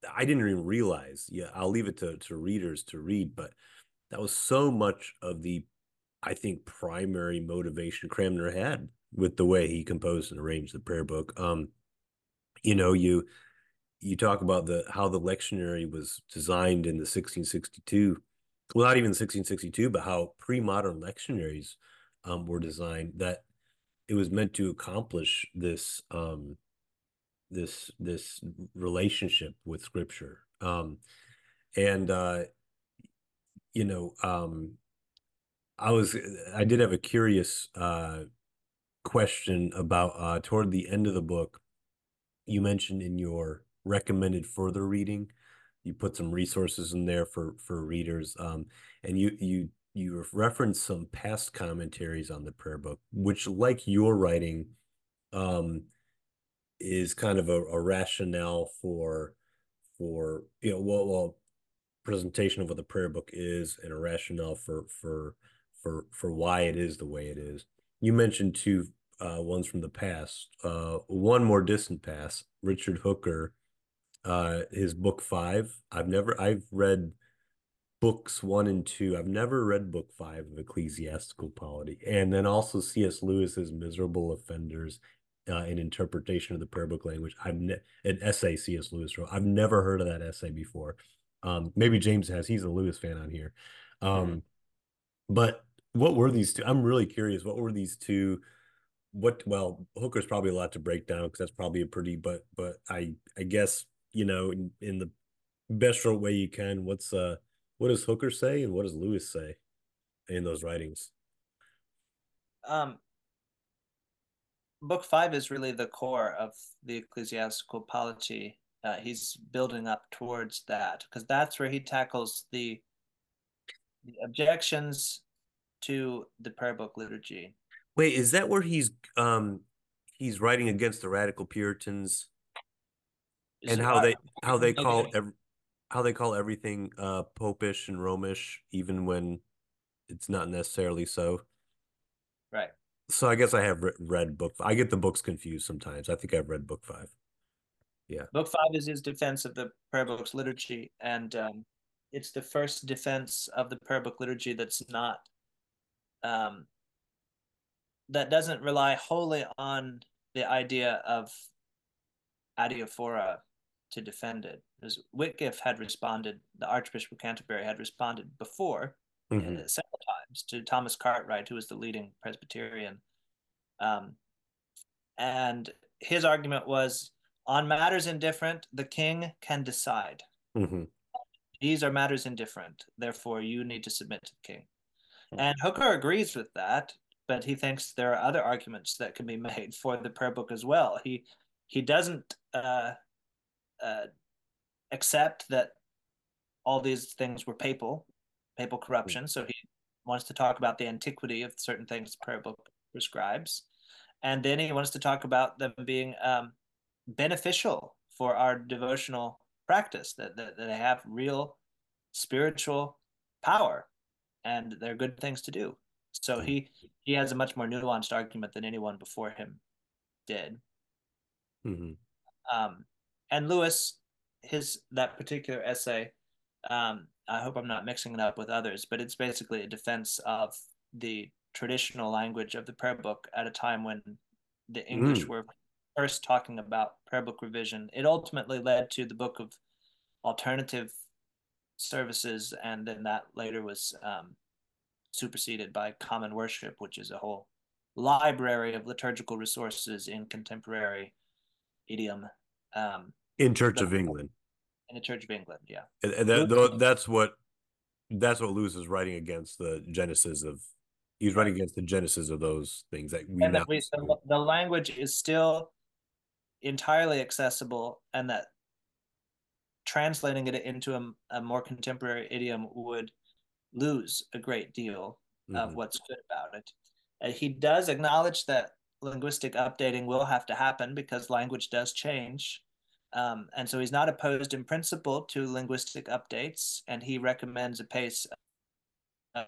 I didn't even realize. Yeah, I'll leave it to to readers to read, but that was so much of the, I think, primary motivation Cranmer had with the way he composed and arranged the prayer book. Um, you know, you you talk about the how the lectionary was designed in the sixteen sixty-two, well, not even sixteen sixty-two, but how pre-modern lectionaries um, were designed, that it was meant to accomplish this um, this this relationship with Scripture. Um, and uh, you know, um, I was I did have a curious uh, question about uh, toward the end of the book. You mentioned in your recommended further reading, you put some resources in there for for readers, um, and you you you referenced some past commentaries on the prayer book, which, like your writing, um, is kind of a, a rationale for for you know well well presentation of what the prayer book is, and a rationale for for for for why it is the way it is. You mentioned two uh, ones from the past. Uh, one more distant past, Richard Hooker, uh, his book five. I've never I've read books one and two. I've never read book five of Ecclesiastical Polity, and then also C S. Lewis's Miserable Offenders. Uh, an interpretation of the prayer book language. I've ne- an essay C S. Lewis wrote. I've never heard of that essay before. Um, maybe James has. He's a Lewis fan on here. Um, mm-hmm. But what were these two? I'm really curious. What were these two? What? Well, Hooker's probably a lot to break down because that's probably a pretty. But but I I guess you know in, in the best short way you can. What's uh what does Hooker say and what does Lewis say in those writings? Um, book five is really the core of the Ecclesiastical Polity. Uh, he's building up towards that because that's where he tackles the, the objections to the prayer book liturgy. Wait, is that where he's um he's writing against the radical Puritans and how they how they call every, how they call everything uh popish and Romish even when it's not necessarily so? Right. So I guess I have re read book. I get the books confused sometimes. I think I've read book five. Yeah. Book five is his defense of the prayer book's liturgy, and um, it's the first defense of the prayer book liturgy that's not um, that doesn't rely wholly on the idea of adiaphora to defend it. As Whitgift had responded, the Archbishop of Canterbury had responded before mm-hmm. uh, several times to Thomas Cartwright, who was the leading Presbyterian. Um, and his argument was, on matters indifferent, the king can decide. Mm-hmm. These are matters indifferent. Therefore, you need to submit to the king. Mm-hmm. And Hooker agrees with that, but he thinks there are other arguments that can be made for the prayer book as well. He he doesn't uh, uh, accept that all these things were papal, papal corruption. So he wants to talk about the antiquity of certain things the prayer book prescribes. And then he wants to talk about them being um, beneficial for our devotional practice, that, that, that they have real spiritual power and they're good things to do. So he he has a much more nuanced argument than anyone before him did. Mm-hmm. Um, and Lewis, his that particular essay, um, I hope I'm not mixing it up with others, but it's basically a defense of the traditional language of the prayer book at a time when the English mm. were first talking about prayer book revision. It ultimately led to the Book of Alternative Services, and then that later was um, superseded by Common Worship, which is a whole library of liturgical resources in contemporary idiom. Um, in Church of England. In the Church of England, yeah. And, and that, that's what that's what Lewis is writing against, the genesis of. He's writing against the genesis of those things that we and now. That we, the, the language is still entirely accessible, and that translating it into a, a more contemporary idiom would lose a great deal mm-hmm. of what's good about it. And he does acknowledge that linguistic updating will have to happen because language does change. Um, and so he's not opposed in principle to linguistic updates, and he recommends a pace of,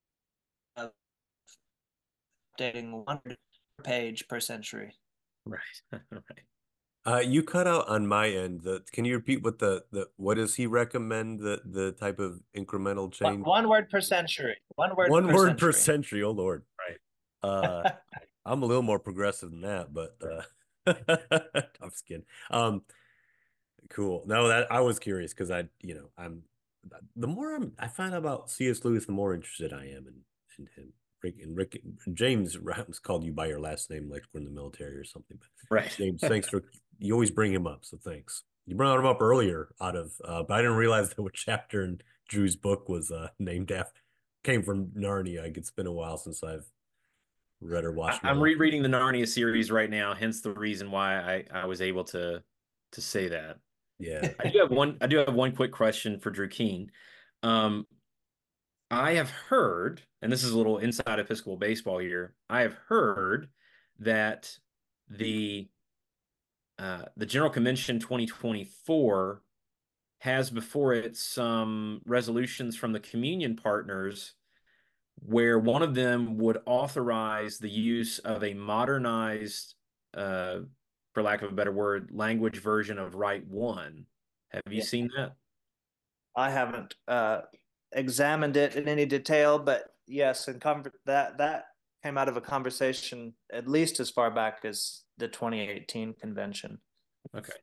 of updating one page per century. Right, right. Uh, you cut out on my end. The, can you repeat what the, the what does he recommend the the type of incremental One, change? one word per century. One word One per word per century. century. Oh Lord. Right. Uh, I'm a little more progressive than that, but uh, I'm just kidding. Um, cool. No, that I was curious because I, you know, I'm the more I'm I find out about C S. Lewis, the more interested I am in in him. Rick and Rick James Rams called you by your last name like we're in the military or something. But Right. James, thanks for you always bring him up, so thanks. You brought him up earlier out of uh, but I didn't realize that what chapter in Drew's book was uh named after came from Narnia. It's been a while since I've read or I, watched I'm Narnia. rereading the Narnia series right now, hence the reason why I, I was able to to say that. Yeah. I do have one I do have one quick question for Drew Keen. Um, I have heard, and this is a little inside Episcopal baseball here, I have heard that the uh, the General Convention twenty twenty-four has before it some resolutions from the communion partners where one of them would authorize the use of a modernized, uh, for lack of a better word, language version of Rite One. Have you Yeah. seen that? I haven't uh, examined it in any detail, but yes, and that that came out of a conversation at least as far back as the twenty eighteen convention. Okay.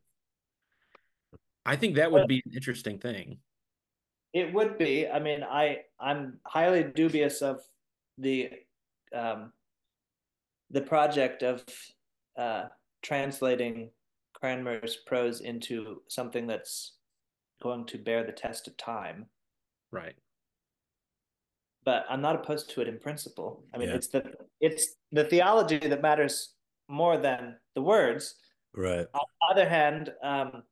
I think that would be an interesting thing. It would be. I mean, I I'm highly dubious of the um, the project of uh, translating Cranmer's prose into something that's going to bear the test of time. Right. But I'm not opposed to it in principle. I mean, Yeah. it's the it's the theology that matters more than the words. Right. On the other hand, um,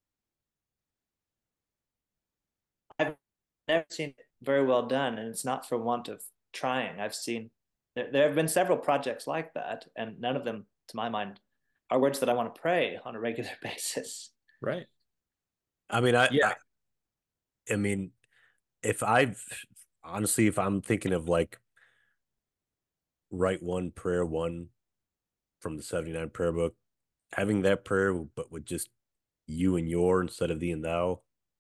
I've never seen it very well done, and it's not for want of trying. I've seen there, there have been several projects like that, and none of them, to my mind, are words that I want to pray on a regular basis. Right. I mean, I, Yeah. I, I mean, if I've honestly, if I'm thinking of like Rite One, Prayer One from the seventy-nine prayer book, having that prayer, but with just you and your instead of thee and thou,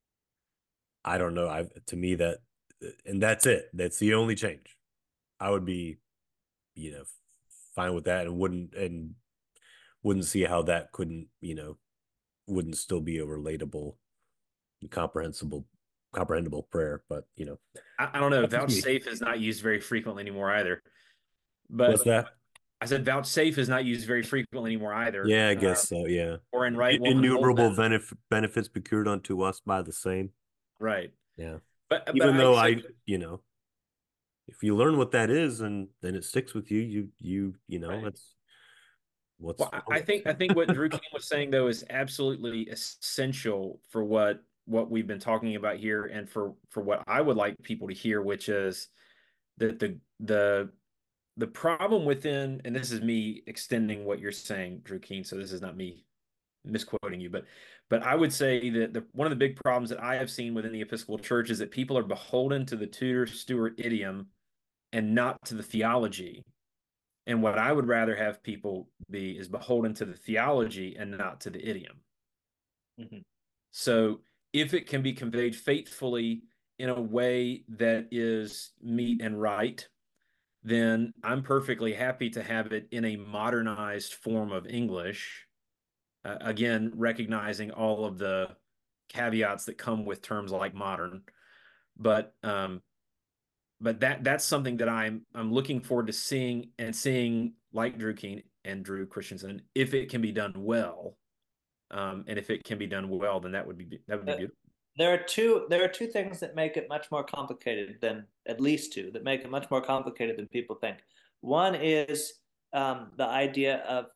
I don't know. I to me that, and that's it. That's the only change. I would be, you know, fine with that, and wouldn't and wouldn't see how that couldn't, you know, wouldn't still be a relatable, comprehensible, comprehensible prayer. But you know, I, I don't know. that's me. Vouchsafe is not used very frequently anymore either. What's But that? I said vouchsafe is not used very frequently anymore either. Yeah, I Uh, guess so. Yeah. or in Rite One, hold Innumerable them. benef benefits procured unto us by the same. Right. Yeah. But but Even I though so I, you know, if you learn what that is and then it sticks with you, you you you know, right. that's what's Well, I, I think I think what Drew King was saying though is absolutely essential for what what we've been talking about here, and for for what I would like people to hear, which is that the the the problem within, and this is me extending what you're saying, Drew King, so this is not me misquoting you, but but I would say that the one of the big problems that I have seen within the Episcopal Church is that people are beholden to the Tudor Stuart idiom and not to the theology. And what I would rather have people be is beholden to the theology and not to the idiom. Mm-hmm. So if it can be conveyed faithfully in a way that is meet and right, then I'm perfectly happy to have it in a modernized form of English. Uh, again, recognizing all of the caveats that come with terms like modern, but um, but that that's something that I'm I'm looking forward to seeing, and seeing, like Drew Keen and Drew Christensen, if it can be done well, um, and if it can be done well, then that would be that would be beautiful. There are two there are two things that make it much more complicated than at least two that make it much more complicated than people think. One is um, the idea of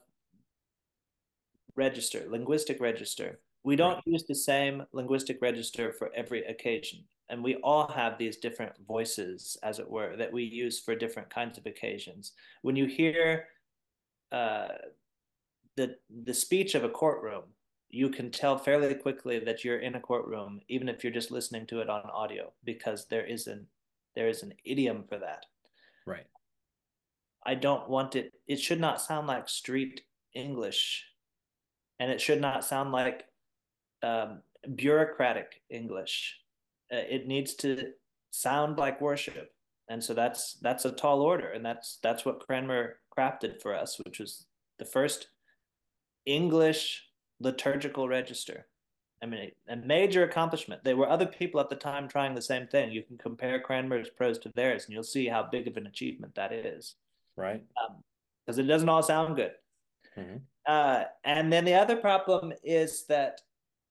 register, linguistic register. We don't Right. use the same linguistic register for every occasion. And we all have these different voices, as it were, that we use for different kinds of occasions. When you hear uh, the the speech of a courtroom, you can tell fairly quickly that you're in a courtroom, even if you're just listening to it on audio, because there is an there is an idiom for that. Right. I don't want it. It should not sound like street English. and it should not sound like um, bureaucratic English. Uh, it needs to sound like worship, and so that's that's a tall order, and that's that's what Cranmer crafted for us, which was the first English liturgical register. I mean, a major accomplishment. There were other people at the time trying the same thing. You can compare Cranmer's prose to theirs, and you'll see how big of an achievement that is. Right. Because um, it doesn't all sound good. Mm-hmm. Uh, and then the other problem is that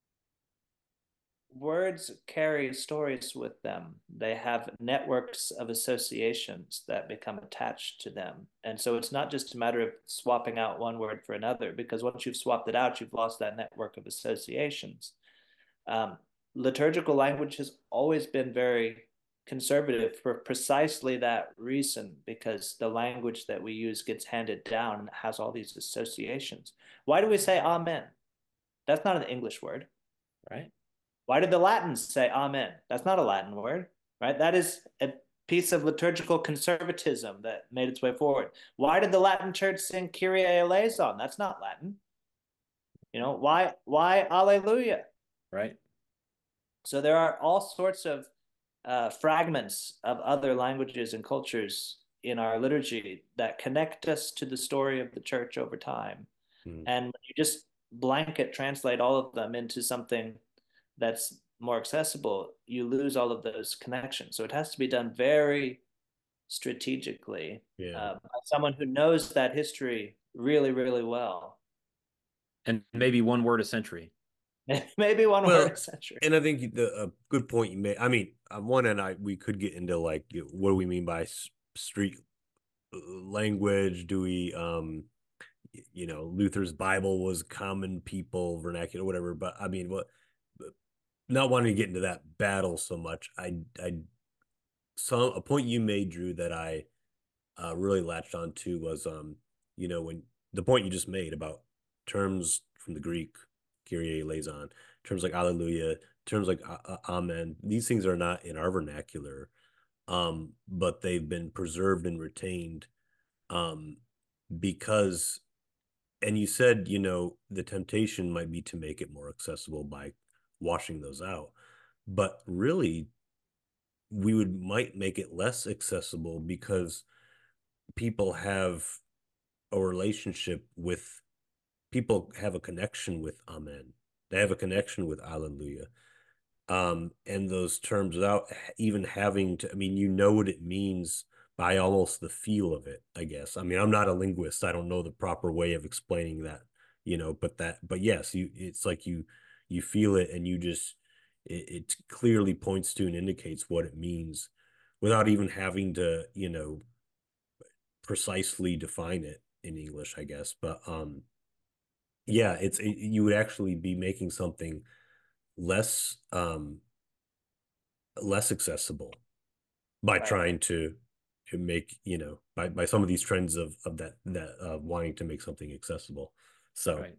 words carry stories with them. They have networks of associations that become attached to them. And so it's not just a matter of swapping out one word for another, because once you've swapped it out, you've lost that network of associations. Um, liturgical language has always been very conservative for precisely that reason, because the language that we use gets handed down and has all these associations. Why do we say amen? That's not an English word. Right. Why did the Latins say amen? That's not a Latin word, right? That is a piece of liturgical conservatism that made its way forward. Why did the Latin church sing Kyrie eleison? That's not Latin. You know, why, why Alleluia? Right. So there are all sorts of uh, fragments of other languages and cultures in our liturgy that connect us to the story of the church over time. Mm. And you just blanket translate all of them into something that's more accessible, you lose all of those connections. So it has to be done very strategically, yeah. uh, by someone who knows that history really, really well. And maybe one word a century. Maybe one well, word a century. And I think the a good point you made. I mean, on one end, I we could get into like, what do we mean by street language? Do we, um, you know, Luther's Bible was common people vernacular, whatever. But I mean, what? Not wanting to get into that battle so much, I, I, some a point you made, Drew, that I uh, really latched on to was, um, you know, when the point you just made about terms from the Greek, Kyrie eleison, terms like Alleluia, terms like uh, Amen. These things are not in our vernacular, um, but they've been preserved and retained, um, because, and you said, you know, the temptation might be to make it more accessible by washing those out, but really we would might make it less accessible because people have a relationship with, people have a connection with amen, they have a connection with alleluia, um and those terms, without even having to, I mean, you know what it means by almost the feel of it, I guess. I mean, I'm not a linguist, I don't know the proper way of explaining that, you know, but that but yes, you it's like you you feel it, and you just, it, it clearly points to and indicates what it means without even having to, you know, precisely define it in English, I guess. But um yeah, it's it, you would actually be making something less um less accessible by right. trying to to make, you know, by by some of these trends of of that that uh wanting to make something accessible. So right.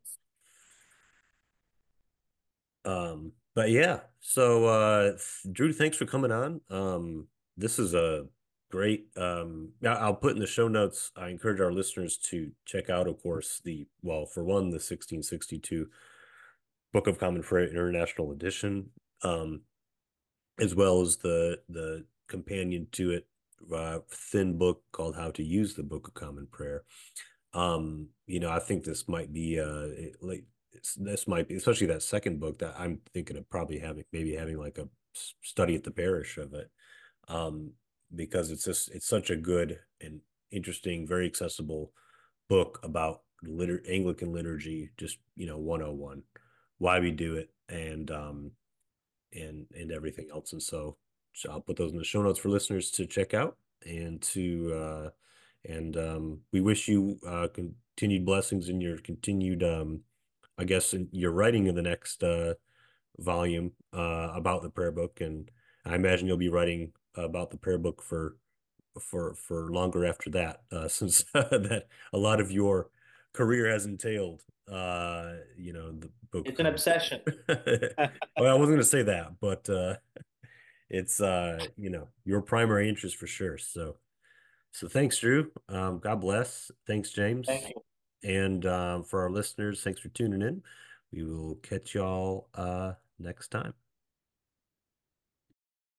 Um, but yeah, so uh Drew, thanks for coming on. Um, this is a great, um I'll put in the show notes. I encourage our listeners to check out, of course, the, well, for one, the sixteen sixty-two Book of Common Prayer International Edition, um, as well as the the companion to it, uh, thin book called How to Use the Book of Common Prayer. Um, you know, I think this might be uh like this might be, especially that second book, that I'm thinking of probably having, maybe having like a study at the parish of it, um, because it's just, it's such a good and interesting, very accessible book about liter Anglican liturgy, just, you know, one oh one, why we do it, and um, and and everything else. And so, so I'll put those in the show notes for listeners to check out, and to uh, and um, we wish you uh, continued blessings in your continued, um, I guess, in your writing in the next uh, volume uh, about the prayer book. And I imagine you'll be writing about the prayer book for for for longer after that, uh, since that a lot of your career has entailed, uh, you know, the book. It's an obsession. Well, I wasn't going to say that, but uh, it's uh, you know, your primary interest for sure. So, so thanks, Drew. Um, God bless. Thanks, James. Thank you. And uh, for our listeners, thanks for tuning in. We will catch y'all uh, next time.